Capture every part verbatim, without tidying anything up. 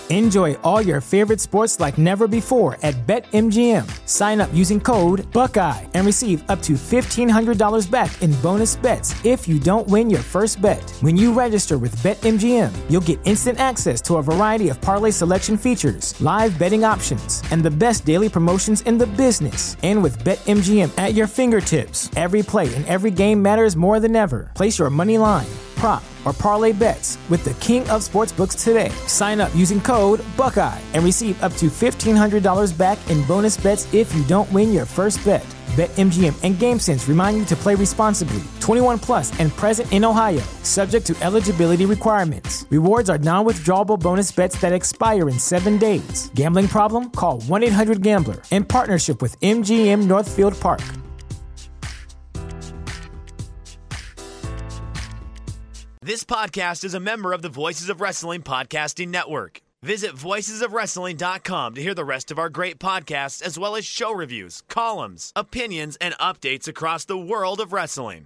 Enjoy all your favorite sports like never before at BetMGM. Sign up using code Buckeye and receive up to fifteen hundred dollars back in bonus bets if you don't win your first bet. When you register with BetMGM, you'll get instant access to a variety of parlay selection features, live betting options, and the best daily promotions in the business. And with BetMGM at your fingertips, every play and every game matters more than ever. Place your money line, prop, or parlay bets with the king of sportsbooks today. Sign up using code Buckeye and receive up to fifteen hundred dollars back in bonus bets if you don't win your first bet. BetMGM and GameSense remind you to play responsibly. twenty-one plus and present in Ohio, subject to eligibility requirements. Rewards are non-withdrawable bonus bets that expire in seven days. Gambling problem? Call one eight hundred gambler in partnership with M G M Northfield Park. This podcast is a member of the Voices of Wrestling Podcasting Network. Visit voices of wrestling dot com to hear the rest of our great podcasts, as well as show reviews, columns, opinions, and updates across the world of wrestling.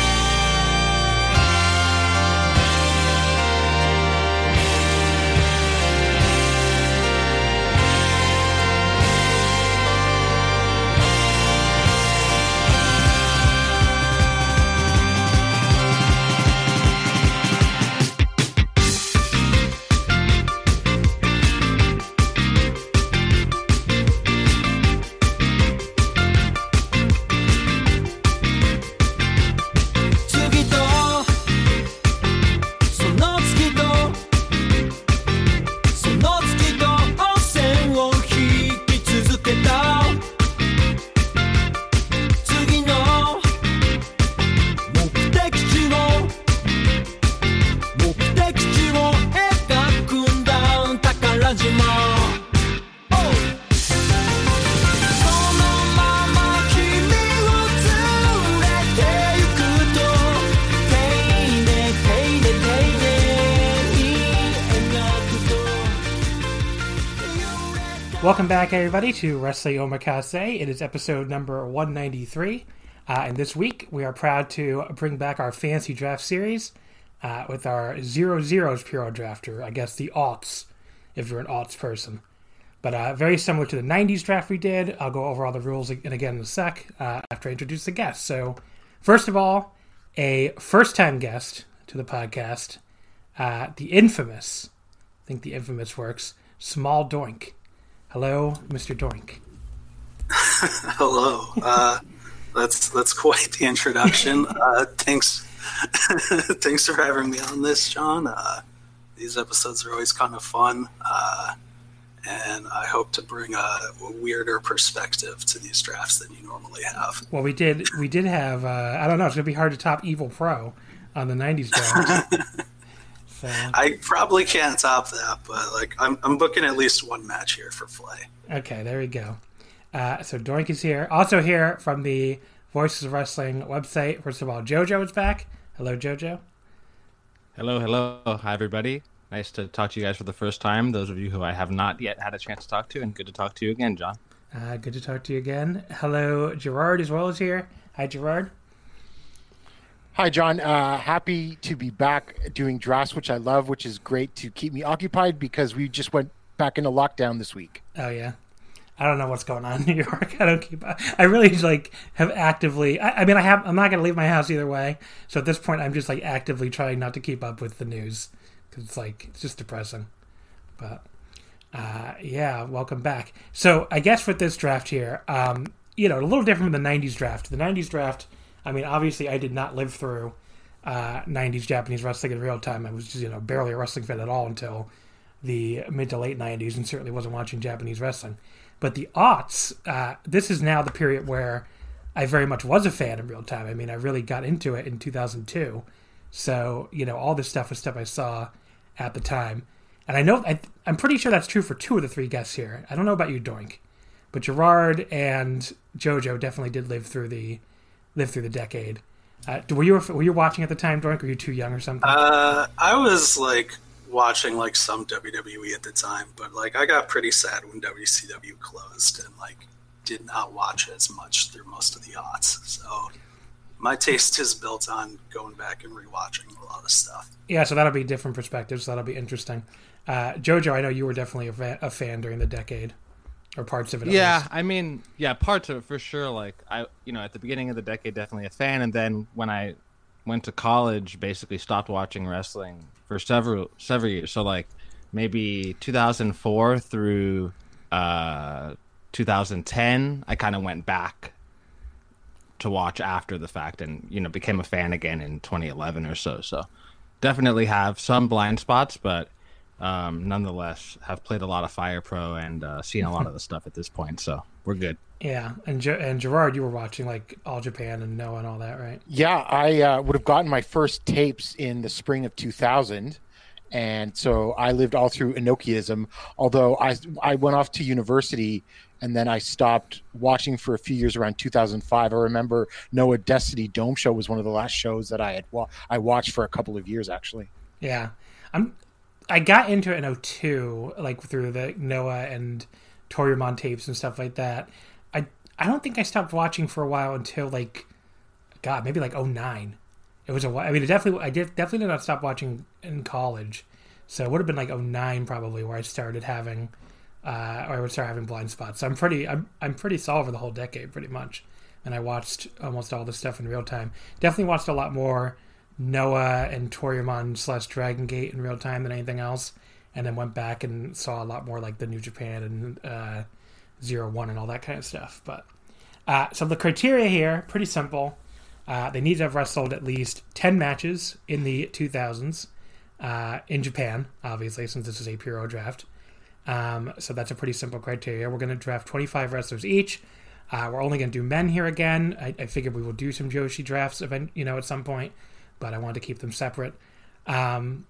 Welcome back, everybody, to Wrestling Omakase. It is episode number one ninety-three, uh, and this week we are proud to bring back our fantasy draft series uh, with our zero zeros Puro draft, or I guess the aughts, if you're an aughts person. But uh, very similar to the nineties draft we did. I'll go over all the rules again in a sec uh, after I introduce the guests. So, first of all, a first-time guest to the podcast, uh, the infamous, I think the infamous works, Small Doink. Hello, Mister Doink. Hello. Uh, that's that's quite the introduction. Uh, thanks, thanks for having me on this, John. Uh, these episodes are always kind of fun, uh, and I hope to bring a, a weirder perspective to these drafts than you normally have. Well, we did we did have. Uh, I don't know. It's gonna be hard to top Evil Pro on the nineties draft. So. I probably can't top that, but like I'm, I'm booking at least one match here for Flay. Okay, there we go. Uh, so Doink is here. Also here from the Voices of Wrestling website. First of all, JoJo is back. Hello, JoJo. Hello, hello. Hi, everybody. Nice to talk to you guys for the first time. Those of you who I have not yet had a chance to talk to, and good to talk to you again, John. Uh, good to talk to you again. Hello, Gerard as well is here. Hi, Gerard. Hi, John. Uh, happy to be back doing drafts, which I love, which is great to keep me occupied because we just went back into lockdown this week. Oh, yeah. I don't know what's going on in New York. I don't keep. I really like have actively. I, I mean, I have. I'm not going to leave my house either way. So at this point, I'm just like actively trying not to keep up with the news because it's like it's just depressing. But uh, yeah, welcome back. So I guess with this draft here, um, you know, a little different from the nineties draft. The nineties draft. I mean, obviously, I did not live through uh, nineties Japanese wrestling in real time. I was just, you know, barely a wrestling fan at all until the mid to late nineties, and certainly wasn't watching Japanese wrestling. But the aughts, uh, this is now the period where I very much was a fan in real time. I mean, I really got into it in two thousand two. So, you know, all this stuff was stuff I saw at the time. And I know, I, I'm pretty sure that's true for two of the three guests here. I don't know about you, Doink. But Gerard and JoJo definitely did live through the lived through the decade. Uh, were you were you watching at the time, Doink? Or were you too young or something? Uh, I was like watching like some W W E at the time, but like I got pretty sad when W C W closed and like did not watch as much through most of the aughts. So my taste is built on going back and rewatching a lot of stuff. Yeah, so that'll be different perspectives. So that'll be interesting. Uh, Jojo, I know you were definitely a, fa- a fan during the decade, or parts of it. At Yeah, least. I mean, yeah, parts of it for sure. Like I, you know, at the beginning of the decade, definitely a fan, and then when I went to college, basically stopped watching wrestling for several several years. So like maybe two thousand four through uh, two thousand ten, I kind of went back to watch after the fact, and you know, became a fan again in twenty eleven or so. So definitely have some blind spots, but um, nonetheless have played a lot of Fire Pro and uh, seen a lot of the stuff at this point. So we're good. Yeah, and Ge- and Gerard, you were watching like All Japan and Noah and all that, right? Yeah, I uh, would have gotten my first tapes in the spring of two thousand. And so I lived all through Enochiism, although I, I went off to university and then I stopped watching for a few years around two thousand five. I remember Noah Destiny Dome Show was one of the last shows that I had wa- I watched for a couple of years, actually. Yeah. I'm, I got into it in oh two, like through the Noah and Toryumon tapes and stuff like that. I I don't think I stopped watching for a while until like, God, maybe like oh nine. It was a while. I mean, it definitely, I did definitely did not stop watching in college. So it would have been like oh nine probably where I started having, uh, or I would start having blind spots. So I'm pretty, I'm, I'm pretty solid for the whole decade pretty much. And I watched almost all this stuff in real time. Definitely watched a lot more Noah and Toryumon slash Dragon Gate in real time than anything else. And then went back and saw a lot more like the New Japan and uh, Zero One and all that kind of stuff. But uh, so the criteria here, pretty simple. Uh, they need to have wrestled at least ten matches in the two thousands uh, in Japan, obviously, since this is a Puro draft. Um, so that's a pretty simple criteria. We're going to draft twenty-five wrestlers each. Uh, we're only going to do men here again. I, I figured we will do some Joshi drafts event, you know, at some point, but I wanted to keep them separate. Um,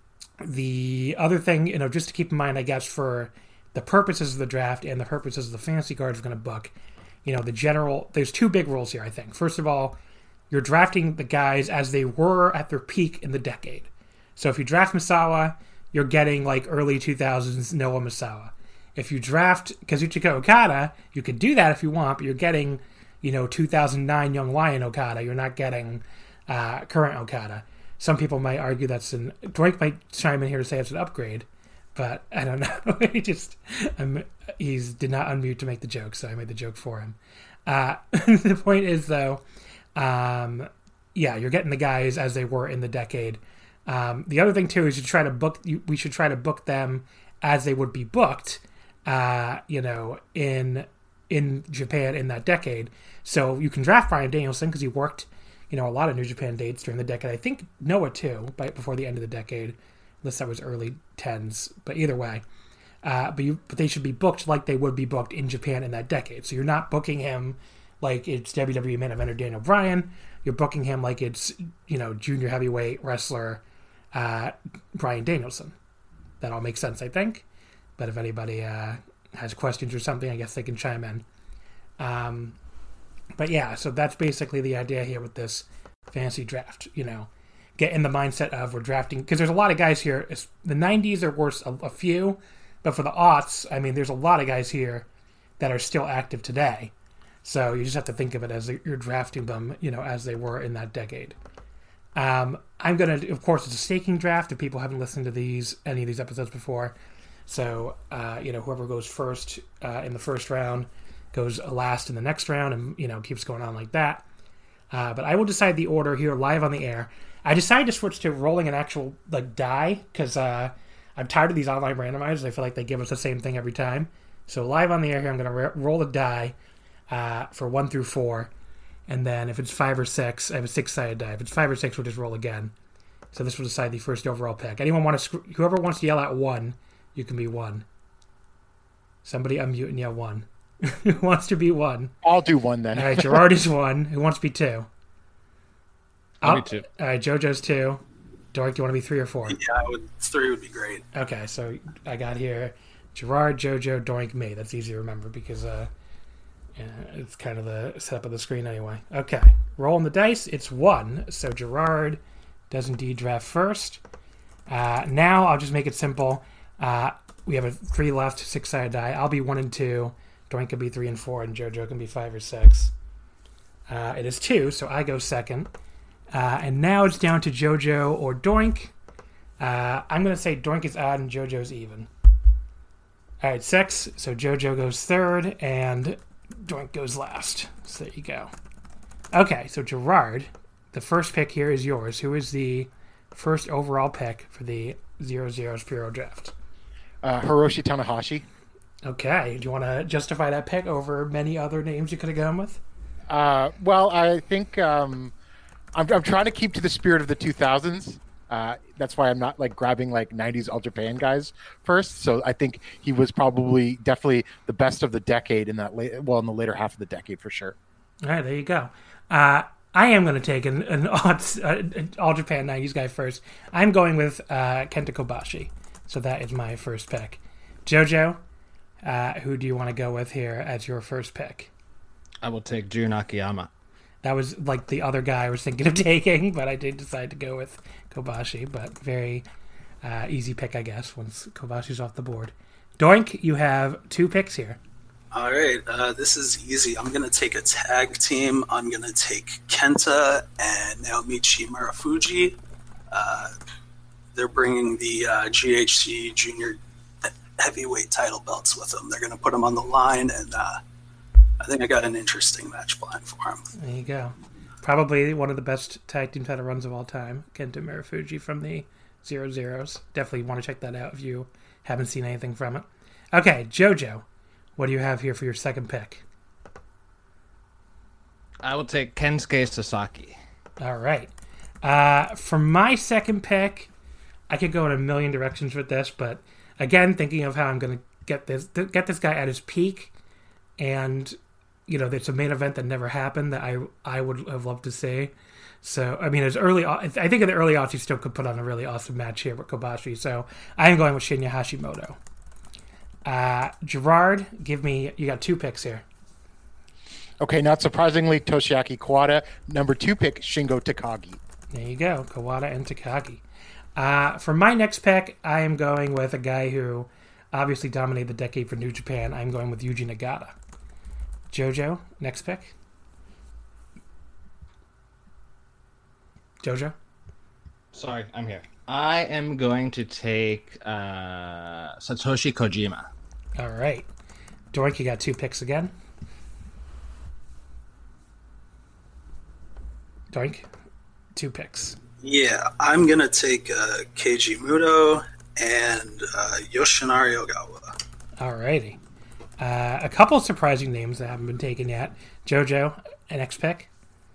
the other thing, you know, just to keep in mind, I guess, for the purposes of the draft and the purposes of the fantasy cards we're going to book, you know, the general, there's two big rules here, I think. First of all, you're drafting the guys as they were at their peak in the decade. So if you draft Misawa, you're getting like early two thousands Noah Misawa. If you draft Kazuchika Okada, you could do that if you want, but you're getting, you know, two thousand nine Young Lion Okada. You're not getting uh, current Okada. Some people might argue that's an... Drake might chime in here to say it's an upgrade, but I don't know. he just... I'm, he's did not unmute to make the joke, so I made the joke for him. Uh, the point is, though, um, yeah, you're getting the guys as they were in the decade. Um, the other thing, too, is you try to book... You, we should try to book them as they would be booked, uh, you know, in in Japan in that decade. So you can draft Bryan Danielson because he worked, you know, a lot of New Japan dates during the decade. I think Noah too, right before the end of the decade, unless that was early tens. But either way, uh, but you but they should be booked like they would be booked in Japan in that decade. So you're not booking him like it's W W E main eventer Daniel Bryan. You're booking him like it's, you know, junior heavyweight wrestler uh, Bryan Danielson. That all makes sense, I think. But if anybody uh, has questions or something, I guess they can chime in. Um, but yeah, so that's basically the idea here with this fantasy draft. You know, get in the mindset of we're drafting, because there's a lot of guys here. It's, the nineties are worse a, a few, but for the aughts, I mean, there's a lot of guys here that are still active today. So you just have to think of it as you're drafting them, you know, as they were in that decade. Um, I'm going to, of course, it's a staking draft if people haven't listened to these, any of these episodes before. So, uh, you know, whoever goes first uh, in the first round goes last in the next round and, you know, keeps going on like that. Uh, but I will decide the order here live on the air. I decided to switch to rolling an actual, like, die because uh, I'm tired of these online randomizers. I feel like they give us the same thing every time. So live on the air here, I'm going to re- roll a die uh, for one through four. And then if it's five or six, I have a six-sided die. If it's five or six, we'll just roll again. So this will decide the first overall pick. Anyone want to, sc- whoever wants to yell out one, you can be one. Somebody unmute and yell one. Who wants to be one? I'll do one then. All right, Gerard is one. Who wants to be two? I'll be two. All right, JoJo's two. Dork, do you want to be three or four? Yeah, I would, three would be great. Okay, so I got here Gerard, JoJo, Doink, me. That's easy to remember because uh, yeah, it's kind of the setup of the screen anyway. Okay, rolling the dice. It's one. So Gerard does indeed draft first. Uh, now I'll just make it simple. Uh, we have a three left, six-sided die. I'll be one and two. Doink can be three and four, and JoJo can be five or six. Uh, it is two, so I go second. Uh, and now it's down to JoJo or Doink. Uh, I'm going to say Doink is odd and JoJo's even. All right, six. So JoJo goes third and Doink goes last. So there you go. Okay, so Gerard, the first pick here is yours. Who is the first overall pick for the zero zero Spiro draft? Uh, Hiroshi Tanahashi. Okay, do you want to justify that pick over many other names you could have gone with? Uh, well, I think um, I'm, I'm trying to keep to the spirit of the two thousands. Uh, that's why I'm not like grabbing like nineties All Japan guys first. So I think he was probably definitely the best of the decade in that late, well, in the later half of the decade for sure. All right, there you go. Uh, I am going to take an, an, odds, uh, an All Japan nineties guy first. I'm going with uh, Kenta Kobashi. So that is my first pick. JoJo, uh, who do you want to go with here as your first pick? I will take Jun Akiyama. That was like the other guy I was thinking of taking, but I did decide to go with Kobashi. But very uh, easy pick, I guess, once Kobashi's off the board. Doink, you have two picks here. All right, uh, this is easy. I'm going to take a tag team. I'm going to take Kenta and Naomichi Marufuji. Uh, they're bringing the uh, G H C Junior Heavyweight title belts with them. They're going to put them on the line, and uh, I think I got an interesting match planned for them. There you go. Probably one of the best tag team title runs of all time. Kenta Marufuji from the Zero Zeros. Definitely want to check that out if you haven't seen anything from it. Okay, JoJo. What do you have here for your second pick? I will take Kensuke Sasaki. All right. Uh, for my second pick, I could go in a million directions with this, but again, thinking of how I'm going to get this get this guy at his peak, and you know, it's a main event that never happened that I I would have loved to see. So I mean, as early, I think in the early odds, he still could put on a really awesome match here with Kobashi. So I am going with Shinya Hashimoto. Uh, Gerard, give me, you got two picks here. Okay, not surprisingly, Toshiaki Kawada. Number two pick, Shingo Takagi. There you go, Kawada and Takagi. Uh, for my next pick, I am going with a guy who obviously dominated the decade for New Japan. I'm going with Yuji Nagata. JoJo, next pick. JoJo? Sorry, I'm here. I am going to take uh, Satoshi Kojima. All right. Doink, you got two picks again. Doink, two picks. Yeah, I'm going to take uh, Keiji Muto and uh, Yoshinari Ogawa. All righty. Uh, a couple of surprising names that haven't been taken yet. JoJo, an next pick.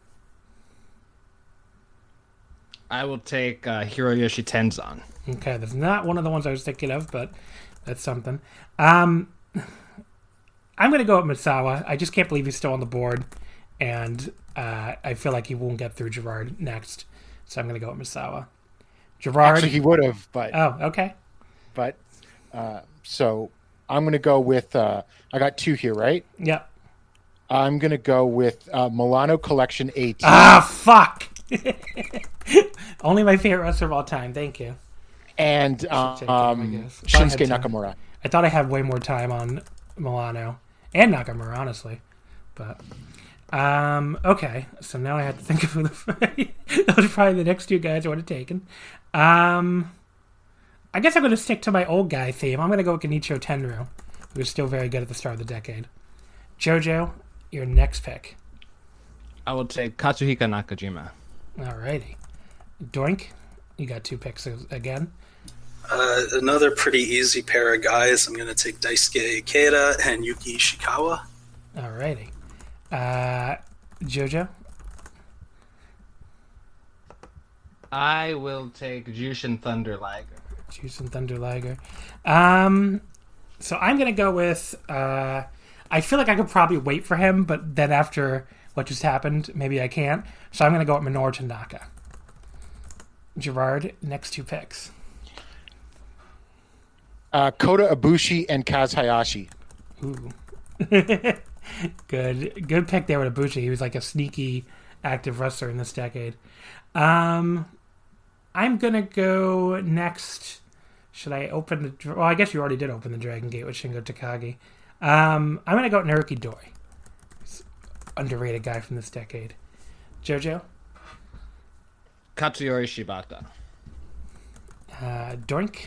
I will take uh, Hiroyoshi Tenzan. Okay, that's not one of the ones I was thinking of, but that's something. Um, I'm going to go with Misawa. I just can't believe he's still on the board, and uh, I feel like he won't get through Gerard next, so I'm going to go with Misawa. Gerard, Actually, he would have, but oh, okay. But uh, so I'm going to go with. Uh, I got two here, right? Yep. I'm going to go with uh, Milano Collection eighteen. Ah, fuck. Only my favorite wrestler of all time. Thank you. And uh, It, um, I Shinsuke time. Nakamura. I thought I had way more time on Milano and Nakamura, honestly. But um, okay, so now I have to think of who the those are probably the next two guys I would have taken. Um, I guess I'm going to stick to my old guy theme. I'm going to go with Genichiro Tenryu, who was still very good at the start of the decade. JoJo, your next pick. I will take Katsuhika Nakajima. Alrighty. Doink, you got two picks again. Uh, another pretty easy pair of guys. I'm going to take Daisuke Ikeda and Yuki Ishikawa. Alrighty. Uh, JoJo? I will take Jushin Thunder Liger. Jushin Thunder Liger. Um, so I'm going to go with... Uh, I feel like I could probably wait for him, but then after what just happened, maybe I can't. So I'm going to go with Minoru Tanaka. Gerard, next two picks. Uh, Kota Ibushi and Kaz Hayashi. Ooh. Good. Good pick there with Ibushi. He was like a sneaky, active wrestler in this decade. Um, I'm going to go next. Should I open the... Well, I guess you already did open the Dragon Gate with Shingo Takagi. Um, I'm going to go with Naruki Doi. Underrated guy from this decade. JoJo? Katsuyori Shibata. Uh, Uh, Doink.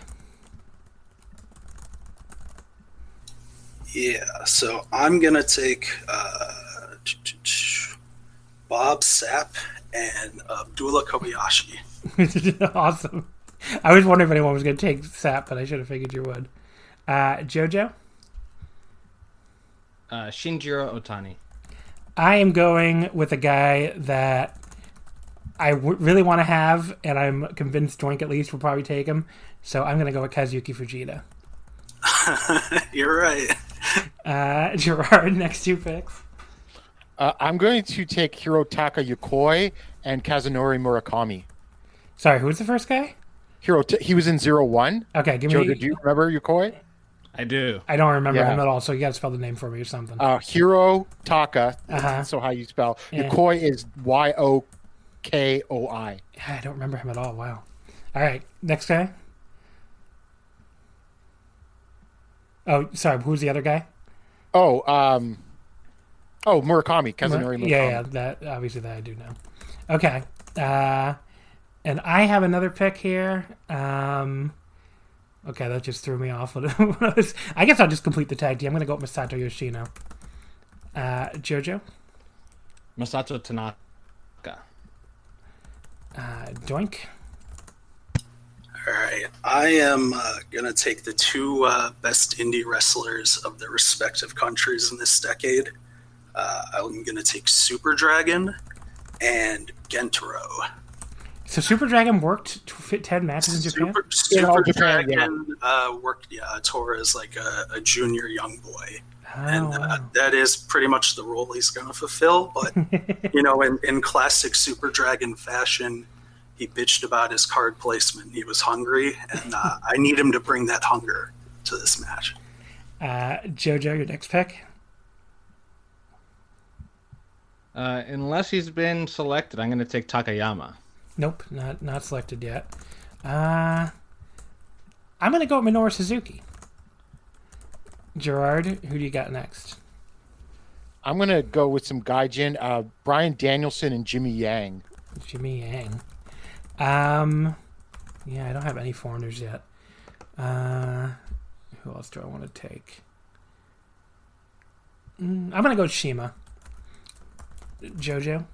Yeah, so I'm going to take uh, Bob Sapp and Abdullah Kobayashi. Awesome. I was wondering if anyone was going to take Sapp, but I should have figured you would. Uh, JoJo? Uh, Shinjiro Otani. I am going with a guy that I w- really want to have, and I'm convinced Doink at least will probably take him. So I'm going to go with Kazuki Fujita. You're right. Uh, Gerard, next two picks. Uh, I'm going to take Hirotaka Yokoi and Kazunori Murakami. Sorry, who was the first guy? Hiro, he was in Zero One. Okay, give Joe, me. did you remember Yokoi? I do. I don't remember Yeah. him at all, so you got to spell the name for me or something. Uh, Hirotaka. Uh-huh. So how you spell Yeah. Yokoi is Y O K O I. I don't remember him at all. Wow. All right, next guy. Oh, sorry. Who's the other guy? Oh, um, oh Murakami, Kazunori Murakami. Yeah, yeah. That obviously that I do know. Okay. Uh, and I have another pick here. Um, okay, that just threw me off. I guess I'll just complete the tag team. I'm going to go with Masato Yoshino. Uh, Jojo. Masato Tanaka. Uh, Doink. All right. I am uh, going to take the two uh, best indie wrestlers of their respective countries in this decade. Uh, I'm going to take Super Dragon and Gentaro. So Super Dragon worked to fit ten matches in Japan? Super, In all Super Japan, Dragon uh, worked, yeah, tour as like a, a junior young boy. Oh, and uh, wow. that is pretty much the role he's going to fulfill. But, you know, in, in classic Super Dragon fashion, he bitched about his card placement. He was hungry, and uh, I need him to bring that hunger to this match. Uh, Jojo, your next pick? Uh, unless he's been selected, I'm going to take Takayama. Nope, not not selected yet. Uh, I'm going to go with Minoru Suzuki. Gerard, who do you got next? I'm going to go with some gaijin, uh, Brian Danielson and Jimmy Yang. Jimmy Yang. Um, yeah, I don't have any foreigners yet. Uh, who else do I want to take? Mm, I'm going to go with Shima. Jojo?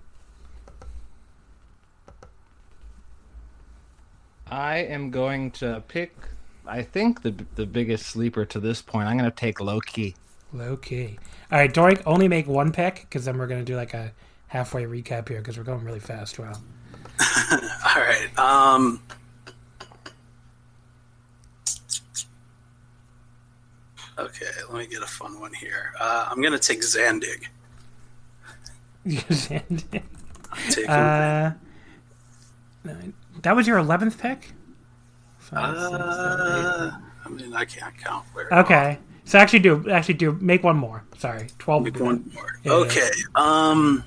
I am going to pick, I think, the the biggest sleeper to this point. I'm going to take Low-Ki. Low key. All right, Doink, only make one pick, because then we're going to do like a halfway recap here, because we're going really fast. Wow. All right. Um, okay, let me get a fun one here. Uh, I'm going to take Zandig. Take him. uh, nine. That was your eleventh pick? Five, six, seven, Uh, I mean, I can't count where. eight. Okay. So actually do, actually do, make one more. Sorry. twelve. Make would be one good. more. Yeah, Okay. Um.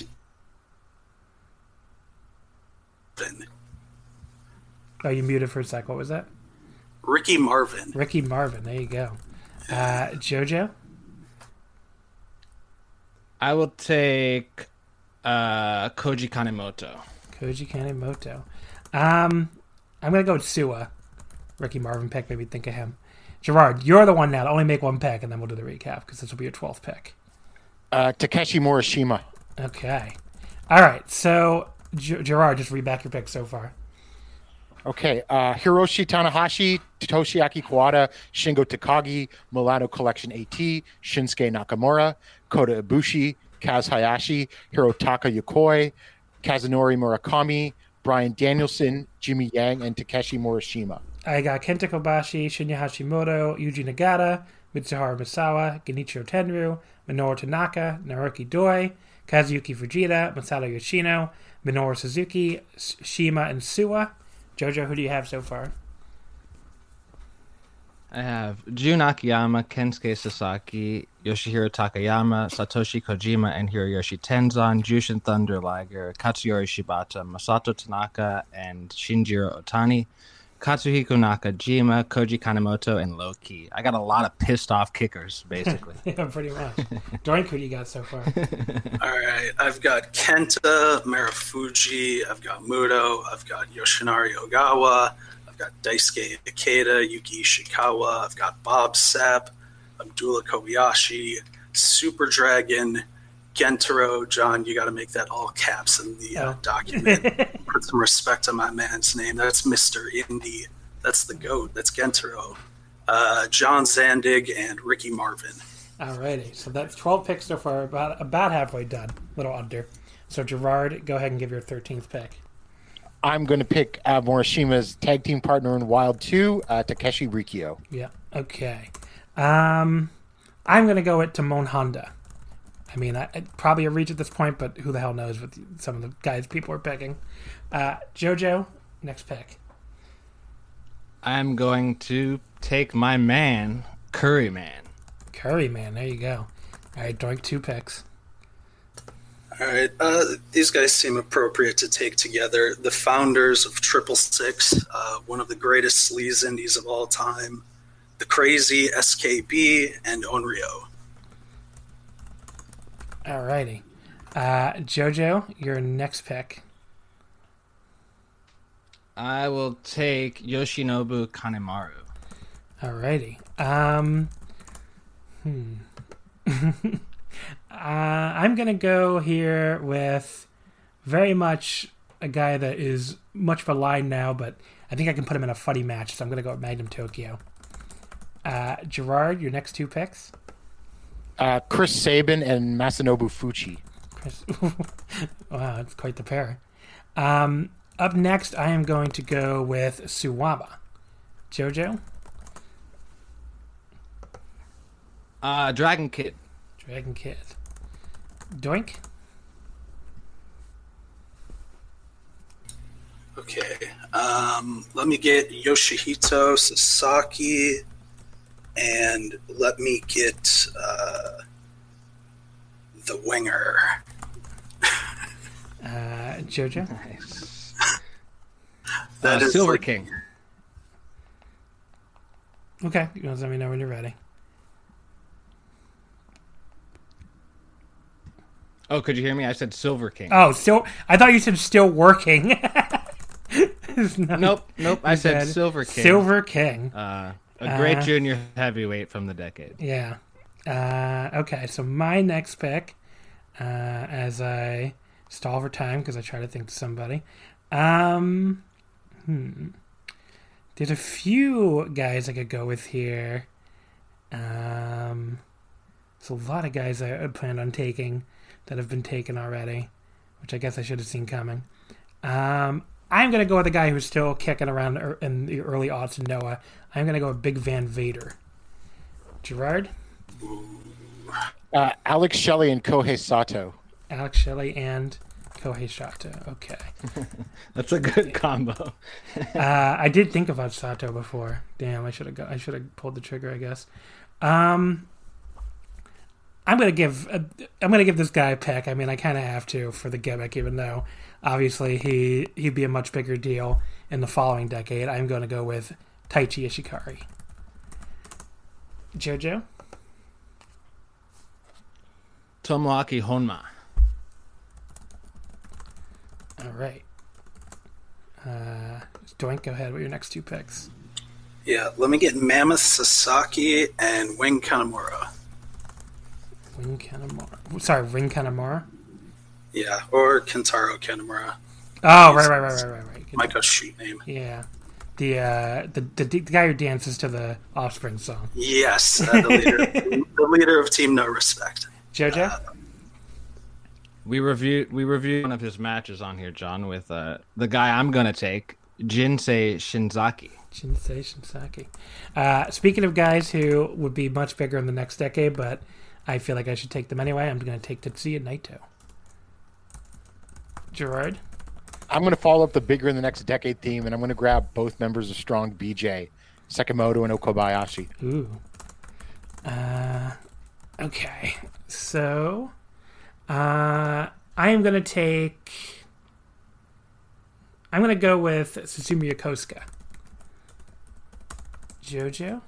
Oh, you muted for a sec. What was that? Ricky Marvin. Ricky Marvin. There you go. Uh, Jojo? I will take uh, Koji Kanemoto. Koji Kanemoto. Um, I'm going to go with Suwa. Ricky Marvin pick. Maybe think of him. Gerard, you're the one now to only make one pick, and then we'll do the recap, because this will be your twelfth pick. Uh, Takeshi Morishima. Okay. All right. So, G- Gerard, just read back your picks so far. Okay, uh, Hiroshi Tanahashi, Toshiaki Kawada, Shingo Takagi, Milano Collection AT, Shinsuke Nakamura, Kota Ibushi, Kaz Hayashi, Hirotaka Yokoi, Kazunori Murakami, Brian Danielson, Jimmy Yang, and Takeshi Morishima. I got Kenta Kobashi, Shinya Hashimoto, Yuji Nagata, Mitsuharu Misawa, Genichiro Tenryu, Minoru Tanaka, Naoki Doi, Kazuyuki Fujita, Masato Yoshino, Minoru Suzuki, Shima, and Suwa. Jojo, who do you have so far? I have Jun Akiyama, Kensuke Sasaki, Yoshihiro Takayama, Satoshi Kojima, and Hiroyoshi Tenzan, Jushin Thunder Liger, Katsuyori Shibata, Masato Tanaka, and Shinjiro Otani, Katsuhiko Nakajima, Koji Kanemoto, and Low-Ki. I got a lot of pissed off kickers, basically. Yeah, pretty much. Doink, who do you got so far? All right, I've got Kenta, Marufuji, I've got Muto, I've got Yoshinari Ogawa, I've I've got Daisuke Ikeda, Yuki Ishikawa. I've got Bob Sapp, Abdullah Kobayashi, Super Dragon, Gentaro. John, you got to make that all caps in the uh, Oh. document. Put some respect on my man's name. That's Mister Indy. That's the GOAT. That's Gentaro. Uh, John Zandig and Ricky Marvin. Alrighty, so that's twelve picks so far, about about halfway done, a little under. So Gerard, go ahead and give your thirteenth pick. I'm going to pick uh, Morishima's tag team partner in Wild two, uh, Takeshi Rikio. Yeah, okay. Um, I'm going to go with Timon Honda. I mean, I, I'd probably a reach at this point, but who the hell knows with some of the guys people are picking. Uh, Jojo, next pick. I'm going to take my man, Curry Man. Curry Man, there you go. All right, Doink, two picks. All right, uh, these guys seem appropriate to take together. The founders of Triple Six, uh, one of the greatest sleaze indies of all time, the Crazy, S K B, and Onryo. Alrighty. Uh, Jojo, your next pick. I will take Yoshinobu Kanemaru. Alrighty. Um, hmm. uh, I'm going to go here with very much a guy that is much of a line now, but I think I can put him in a funny match, so I'm going to go with Magnum Tokyo. Uh, Gerard, your next two picks. Uh, Chris Sabin and Masanobu Fuchi. Chris. Wow, that's quite the pair. Um, up next, I am going to go with Suwama. Jojo? Uh, Dragon Kid. Dragon Kid. Doink? Okay, um, let me get Yoshihito Sasaki, and let me get uh, the winger. Uh, Jojo? Nice. That uh, is Silver like- King. Okay, you guys let me know when you're ready. Oh, could you hear me? I said Silver King. Oh, still? I thought you said still working. No, Nope, nope. I you said Silver King. Silver King. Uh, a great Uh, junior heavyweight from the decade. Yeah. Uh, okay, so my next pick, uh, as I stall for time because I try to think of somebody. Um, hmm. There's a few guys I could go with here. Um, there's a lot of guys I I planned on taking that have been taken already, which I guess I should have seen coming. Um, I'm going to go with a guy who's still kicking around er- in the early aughts in Noah. I'm going to go with Big Van Vader. Gerard? Uh, Alex Shelley and Kohei Sato. Alex Shelley and Kohei Sato. Okay. That's a good combo. uh, I did think about Sato before. Damn, I should have got. I should have pulled the trigger, I guess. Um, I'm gonna give. A, I'm gonna give this guy a pick. I mean, I kind of have to for the gimmick, even though obviously he he'd be a much bigger deal in the following decade. I'm going to go with Taichi Ishikari. Jojo. Tomoaki Honma. All right. Uh, Doink, go ahead with your next two picks. Yeah, let me get Mammoth Sasaki and Wing Kanemaru. Wing Kanemaru. Sorry, Wing Kanemaru. Yeah, or Kentaro Kanemaru. Oh, right, right, right, right, right, right. Good. Micah's shoot name. Yeah. The, uh, the the the guy who dances to the Offspring song. Yes, uh, the leader, the leader of Team No Respect. Jojo. Uh, We reviewed we reviewed one of his matches on here, John, with uh, the guy I'm gonna take, Jinsei Shinzaki. Shinsei Shinsaki. Uh, speaking of guys who would be much bigger in the next decade, but I feel like I should take them anyway, I'm going to take Tetsuya Naito. Gerard. I'm going to follow up the bigger in the next decade theme, and I'm going to grab both members of Strong B J, Sekimoto and Okobayashi. Ooh. Uh, okay. So, uh, I am going to take... I'm going to go with Susumu Yokosuka. Jojo?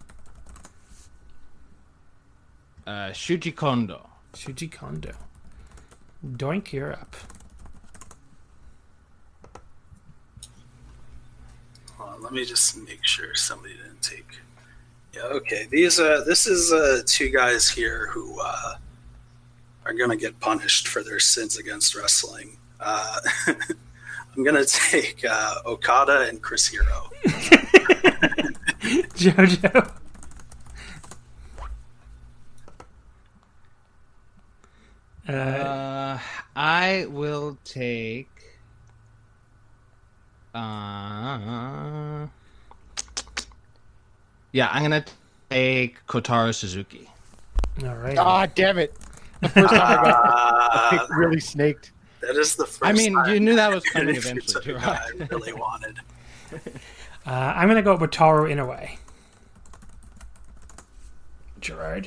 Uh, Shuji Kondo. Shuji Kondo. Doink, you're up. hold on, let me just make sure somebody didn't take. Yeah, okay. These uh, this is uh, two guys here who uh, are gonna get punished for their sins against wrestling. Uh, I'm gonna take uh, Okada and Chris Hero. JoJo. Uh, Uh, I will take. Uh, yeah, I'm gonna take Kotaro Suzuki. all right. Ah, damn it! The first time I got Uh, picked really snaked. that is the first. I mean, time you knew that was coming if you eventually, took a too, guy right? I really wanted. Uh, I'm going to go with Taro Inoue. Gerard.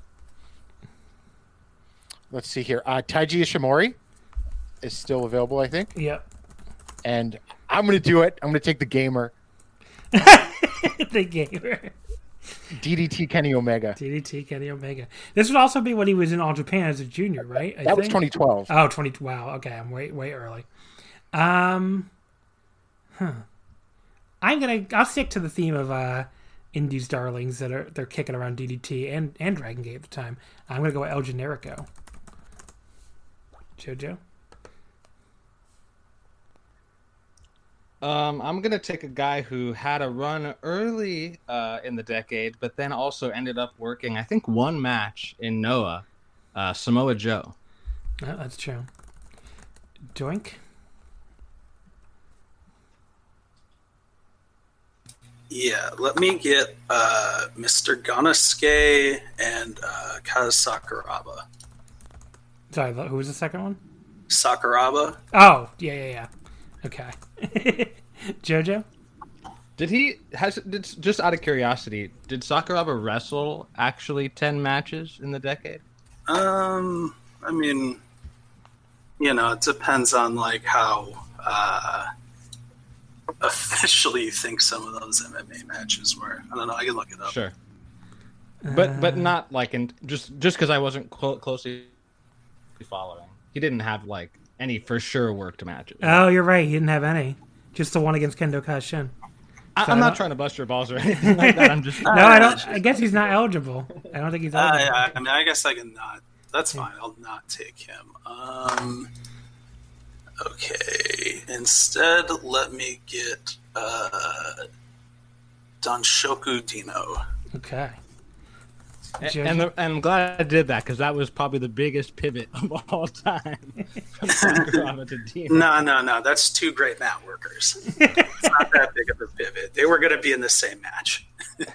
Let's see here. Uh, Taiji Ishimori is still available, I think. Yep. And I'm going to do it. I'm going to take the gamer. The gamer. D D T Kenny Omega. D D T Kenny Omega. This would also be when he was in All Japan as a junior, right? I That was think? twenty twelve. Oh, twenty. Wow. Okay, I'm way way early. Um, huh. I'm gonna. I'll stick to the theme of uh, Indies darlings that are they're kicking around D D T and and Dragon Gate at the time. I'm gonna go with El Generico. JoJo. Um, I'm gonna take a guy who had a run early uh, in the decade, but then also ended up working, I think, one match in Noah, uh, Samoa Joe. Oh, that's true. Doink. Yeah, let me get uh, Mister Ganasuke and uh, Kaz Sakuraba. Sorry, who was the second one? Sakuraba? Oh, yeah, yeah, yeah. Okay. JoJo? Did he has did, just out of curiosity? Did Sakuraba wrestle actually ten matches in the decade? Um, I mean, you know, it depends on like how uh, officially you think some of those M M A matches were. I don't know. I can look it up. Sure, but but not like in just just because I wasn't clo- closely following. He didn't have like any for sure worked matches. Oh, you're right. He didn't have any. Just the one against Kendo Kashin. I, So I'm I not don't- trying to bust your balls or anything like that. I'm just No, I don't. I guess he's not eligible. I don't think he's Uh, eligible. yeah, I mean, I guess I can not. That's fine. I'll not take him. Um, okay. Instead, let me get uh, Danshoku Dino. Okay. And, and, the, and I'm glad I did that because that was probably the biggest pivot of all time from Sakuraba to Dino. No, no, no. That's two great mat workers. It's not that big of a pivot. They were going to be in the same match.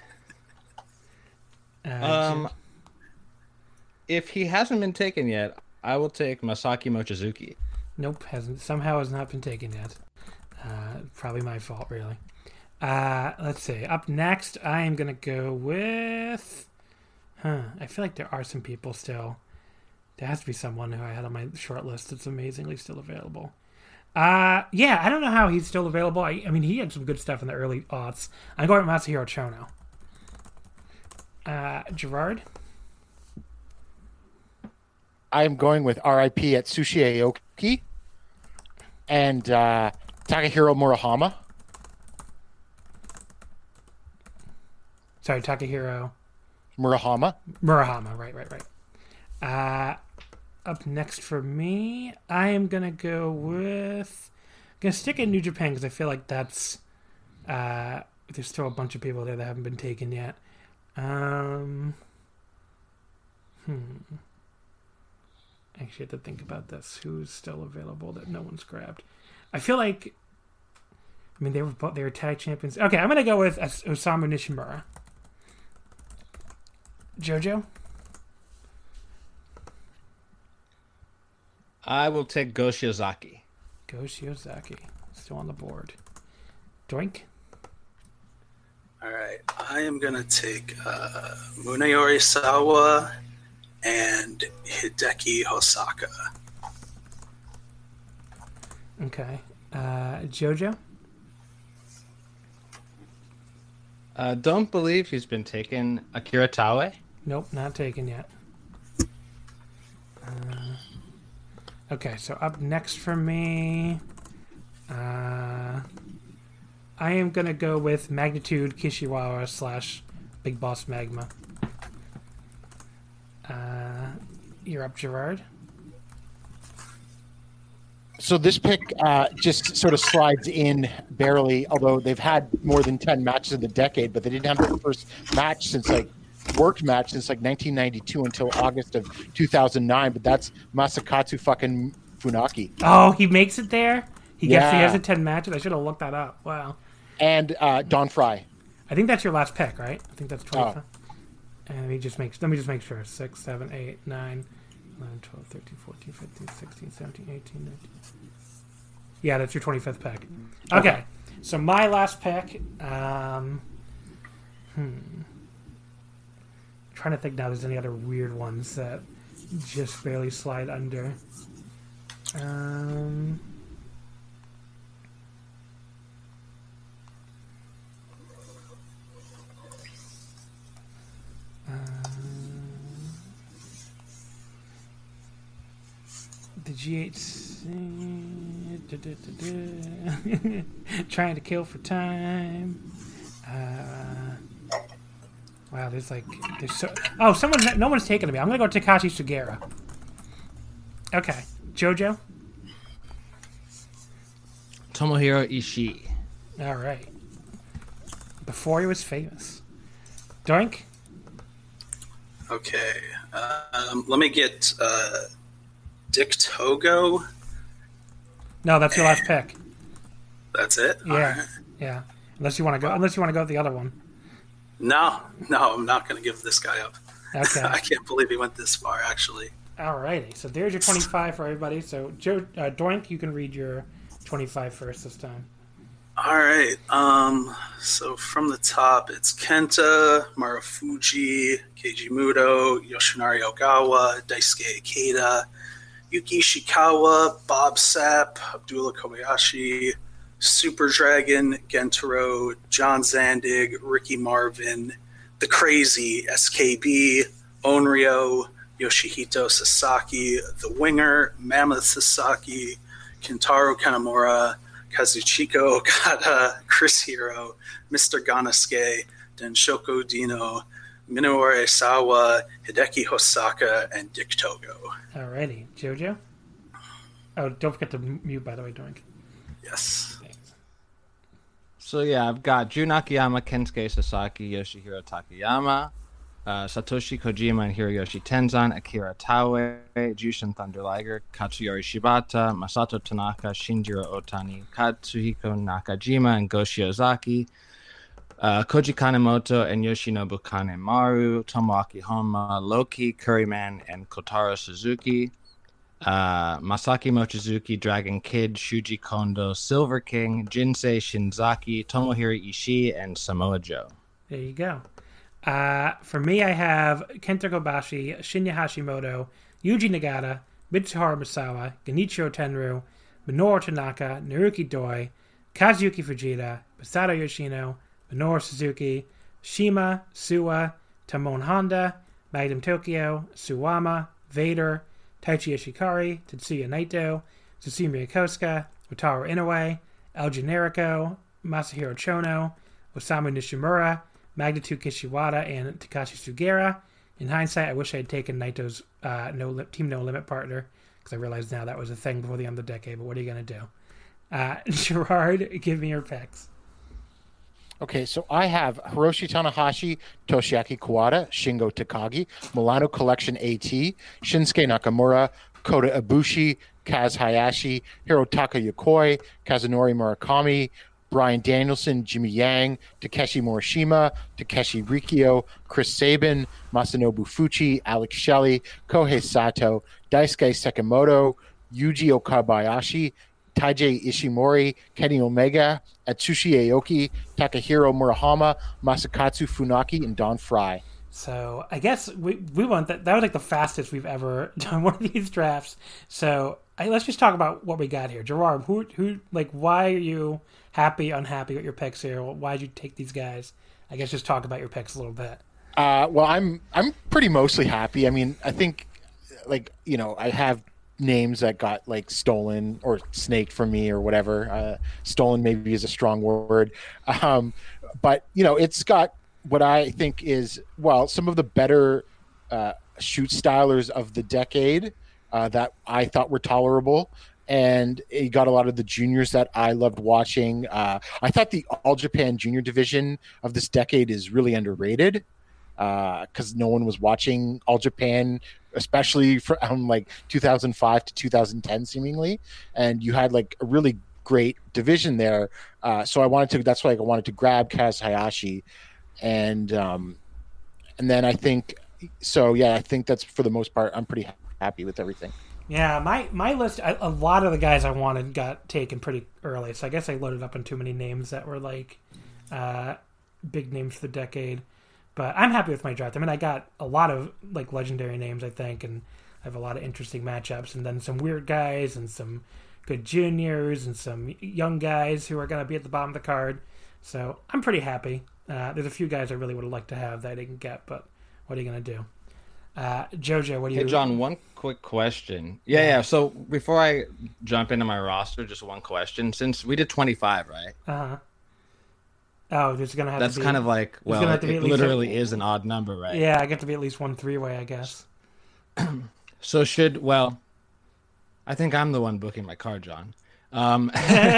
Uh, Um, if he hasn't been taken yet, I will take Masaki Mochizuki. Nope, hasn't. Somehow has not been taken yet. Uh, probably my fault, really. Uh, let's see. Up next, I am gonna go with. Huh. I feel like there are some people still. There has to be someone who I had on my short list that's amazingly still available. Uh, yeah, I don't know how he's still available. I, I mean, he had some good stuff in the early aughts. I'm going with Masahiro Chono. Uh, Gerard. I'm going with R I P at Sushi Aoki and uh, Takahiro Murahama. Sorry, Takahiro. Murahama. Murahama, right, right, right. Uh, up next for me, I am gonna go with. I'm gonna stick in New Japan because I feel like that's. Uh, there's still a bunch of people there that haven't been taken yet. Um, hmm. Actually, I have to think about this. Who's still available that no one's grabbed? I feel like. I mean, they were both, they were tag champions. Okay, I'm gonna go with Os- Osamu Nishimura. JoJo. I will take Go Shiozaki. Go Shiozaki. Still on the board. Doink. All right. I am going to take uh, Munayori Sawa and Hideki Hosaka. Okay. Uh, JoJo. Uh, don't believe he's been taken. Akira Taue. Nope, not taken yet. Uh, okay, so up next for me. Uh, I am going to go with Magnitude Kishiwara slash Big Boss Magma. Uh, you're up, Gerard. So this pick uh, just sort of slides in barely, although they've had more than ten matches in the decade, but they didn't have their first match since like worked match since like nineteen ninety-two until August of two thousand nine. But that's Masakatsu fucking Funaki. Oh, he makes it there? He gets Yeah. he has a ten matches? I should have looked that up. Wow. And uh, Don Fry. I think that's your last pick, right? I think that's twenty-five. Oh. And let me just make let me just make sure. six, seven, eight, nine, eleven, twelve, thirteen, fourteen, fifteen, sixteen, seventeen, eighteen, nineteen. Yeah, that's your twenty-fifth pick. Okay. okay. So my last pick, um hmm. trying to think now if there's any other weird ones that just barely slide under. Um The G H C trying to kill for time. Uh, wow, there's like there's so oh someone no one's taking me. I'm gonna go Takashi Sugera. Okay, JoJo. Tomohiro Ishii. All right. Before he was famous. Doink. Okay, um, let me get uh, Dick Togo. No, that's your last pick. That's it. Yeah, All right. yeah. Unless you want to go, unless you want to go with the other one. No, no, I'm not going to give this guy up. Okay. I can't believe he went this far. Actually. Alrighty. So there's your twenty-five for everybody. So Joe uh, Doink, you can read your twenty-five first this time. All right. Um. So from the top, it's Kenta, Marufuji, Keiji Muto, Yoshinari Ogawa, Daisuke Ikeda, Yuki Ishikawa, Bob Sapp, Abdullah Kobayashi, Super Dragon, Gentaro, John Zandig, Ricky Marvin, The Crazy, S K B, Onryo, Yoshihito Sasaki, The Winger, Mammoth Sasaki, Kentaro Kanamura, Kazuchika Okada, Chris Hero, Mister Ganasuke, Denshoko Dino, Minoru Sawa, Hideki Hosaka, and Dick Togo. Alrighty. JoJo? Oh, don't forget to mute, by the way, Doink. Yes. Thanks. So yeah, I've got Jun Akiyama, Kensuke Sasaki, Yoshihiro Takayama, uh, Satoshi Kojima and Hiroyoshi Tenzan, Akira Taue, Jushin Thunder Liger, Katsuyori Shibata, Masato Tanaka, Shinjiro Otani, Katsuhiko Nakajima, and Goshi Ozaki, uh, Koji Kanemoto and Yoshinobu Kanemaru, Tomoaki Honma, Loki, Curryman, and Kotaro Suzuki, uh, Masaki Mochizuki, Dragon Kid, Shuji Kondo, Silver King, Jinsei Shinzaki, Tomohiro Ishii, and Samoa Joe. There you go. Uh, for me, I have Kenta Kobashi, Shinya Hashimoto, Yuji Nagata, Mitsuharu Misawa, Genichiro Tenryu, Minoru Tanaka, Naruki Doi, Kazuyuki Fujita, Masato Yoshino, Minoru Suzuki, Shima, Suwa, Tamon Honda, Magnum Tokyo, Suwama, Vader, Taichi Ishikari, Tetsuya Naito, Susumu Yokosuka, Wataru Inoue, El Generico, Masahiro Chono, Osamu Nishimura, Magnitude Kishiwada, and Takashi Sugera. In hindsight, I wish I had taken Naito's uh, no li- Team No Limit partner, because I realized now that was a thing before the end of the decade, but what are you going to do? Uh, Gerard, give me your picks. Okay, so I have Hiroshi Tanahashi, Toshiaki Kawada, Shingo Takagi, Milano Collection AT, Shinsuke Nakamura, Kota Ibushi, Kaz Hayashi, Hirotaka Yokoi, Kazunori Murakami, Bryan Danielson, Jimmy Yang, Takeshi Morishima, Takeshi Rikio, Chris Sabin, Masanobu Fuchi, Alex Shelley, Kohei Sato, Daisuke Sekimoto, Yuji Okabayashi, Taiji Ishimori, Kenny Omega, Atsushi Aoki, Takahiro Murahama, Masakatsu Funaki, and Don Fry. So I guess we we went that that was like the fastest we've ever done one of these drafts. So I, let's just talk about what we got here. Gerard, who who like why are you happy, unhappy with your picks here? Why did you take these guys? I guess just talk about your picks a little bit. Uh, well, I'm I'm pretty mostly happy. I mean, I think like you know I have names that got like stolen or snaked from me or whatever. Uh, stolen maybe is a strong word. Um, but, you know, it's got what I think is, well, some of the better uh, shoot stylers of the decade uh, that I thought were tolerable. And it got a lot of the juniors that I loved watching. Uh, I thought the All Japan junior division of this decade is really underrated because uh, no one was watching All Japan, especially from like two thousand five to two thousand ten, seemingly. And you had like a really great division there. Uh, so I wanted to. That's why I wanted to grab Kaz Hayashi, and um, and then I think so. Yeah, I think that's for the most part. I'm pretty happy with everything. Yeah, my, my list, a, a lot of the guys I wanted got taken pretty early, so I guess I loaded up on too many names that were, like, uh, big names for the decade. But I'm happy with my draft. I mean, I got a lot of, like, legendary names, I think, and I have a lot of interesting matchups, and then some weird guys, and some good juniors, and some young guys who are going to be at the bottom of the card. So I'm pretty happy. Uh, there's a few guys I really would have liked to have that I didn't get, but what are you going to do? Uh, Jojo, what do you... Hey, John, one quick question. Yeah, yeah. So before I jump into my roster, just one question. Since we did twenty-five, right? Uh-huh. Oh, there's going to have That's to be... kind of like, well, it, it literally a, is an odd number, right? Yeah, I get to be at least one three-way, I guess. So should... Well, I think I'm the one booking my card, John. Um,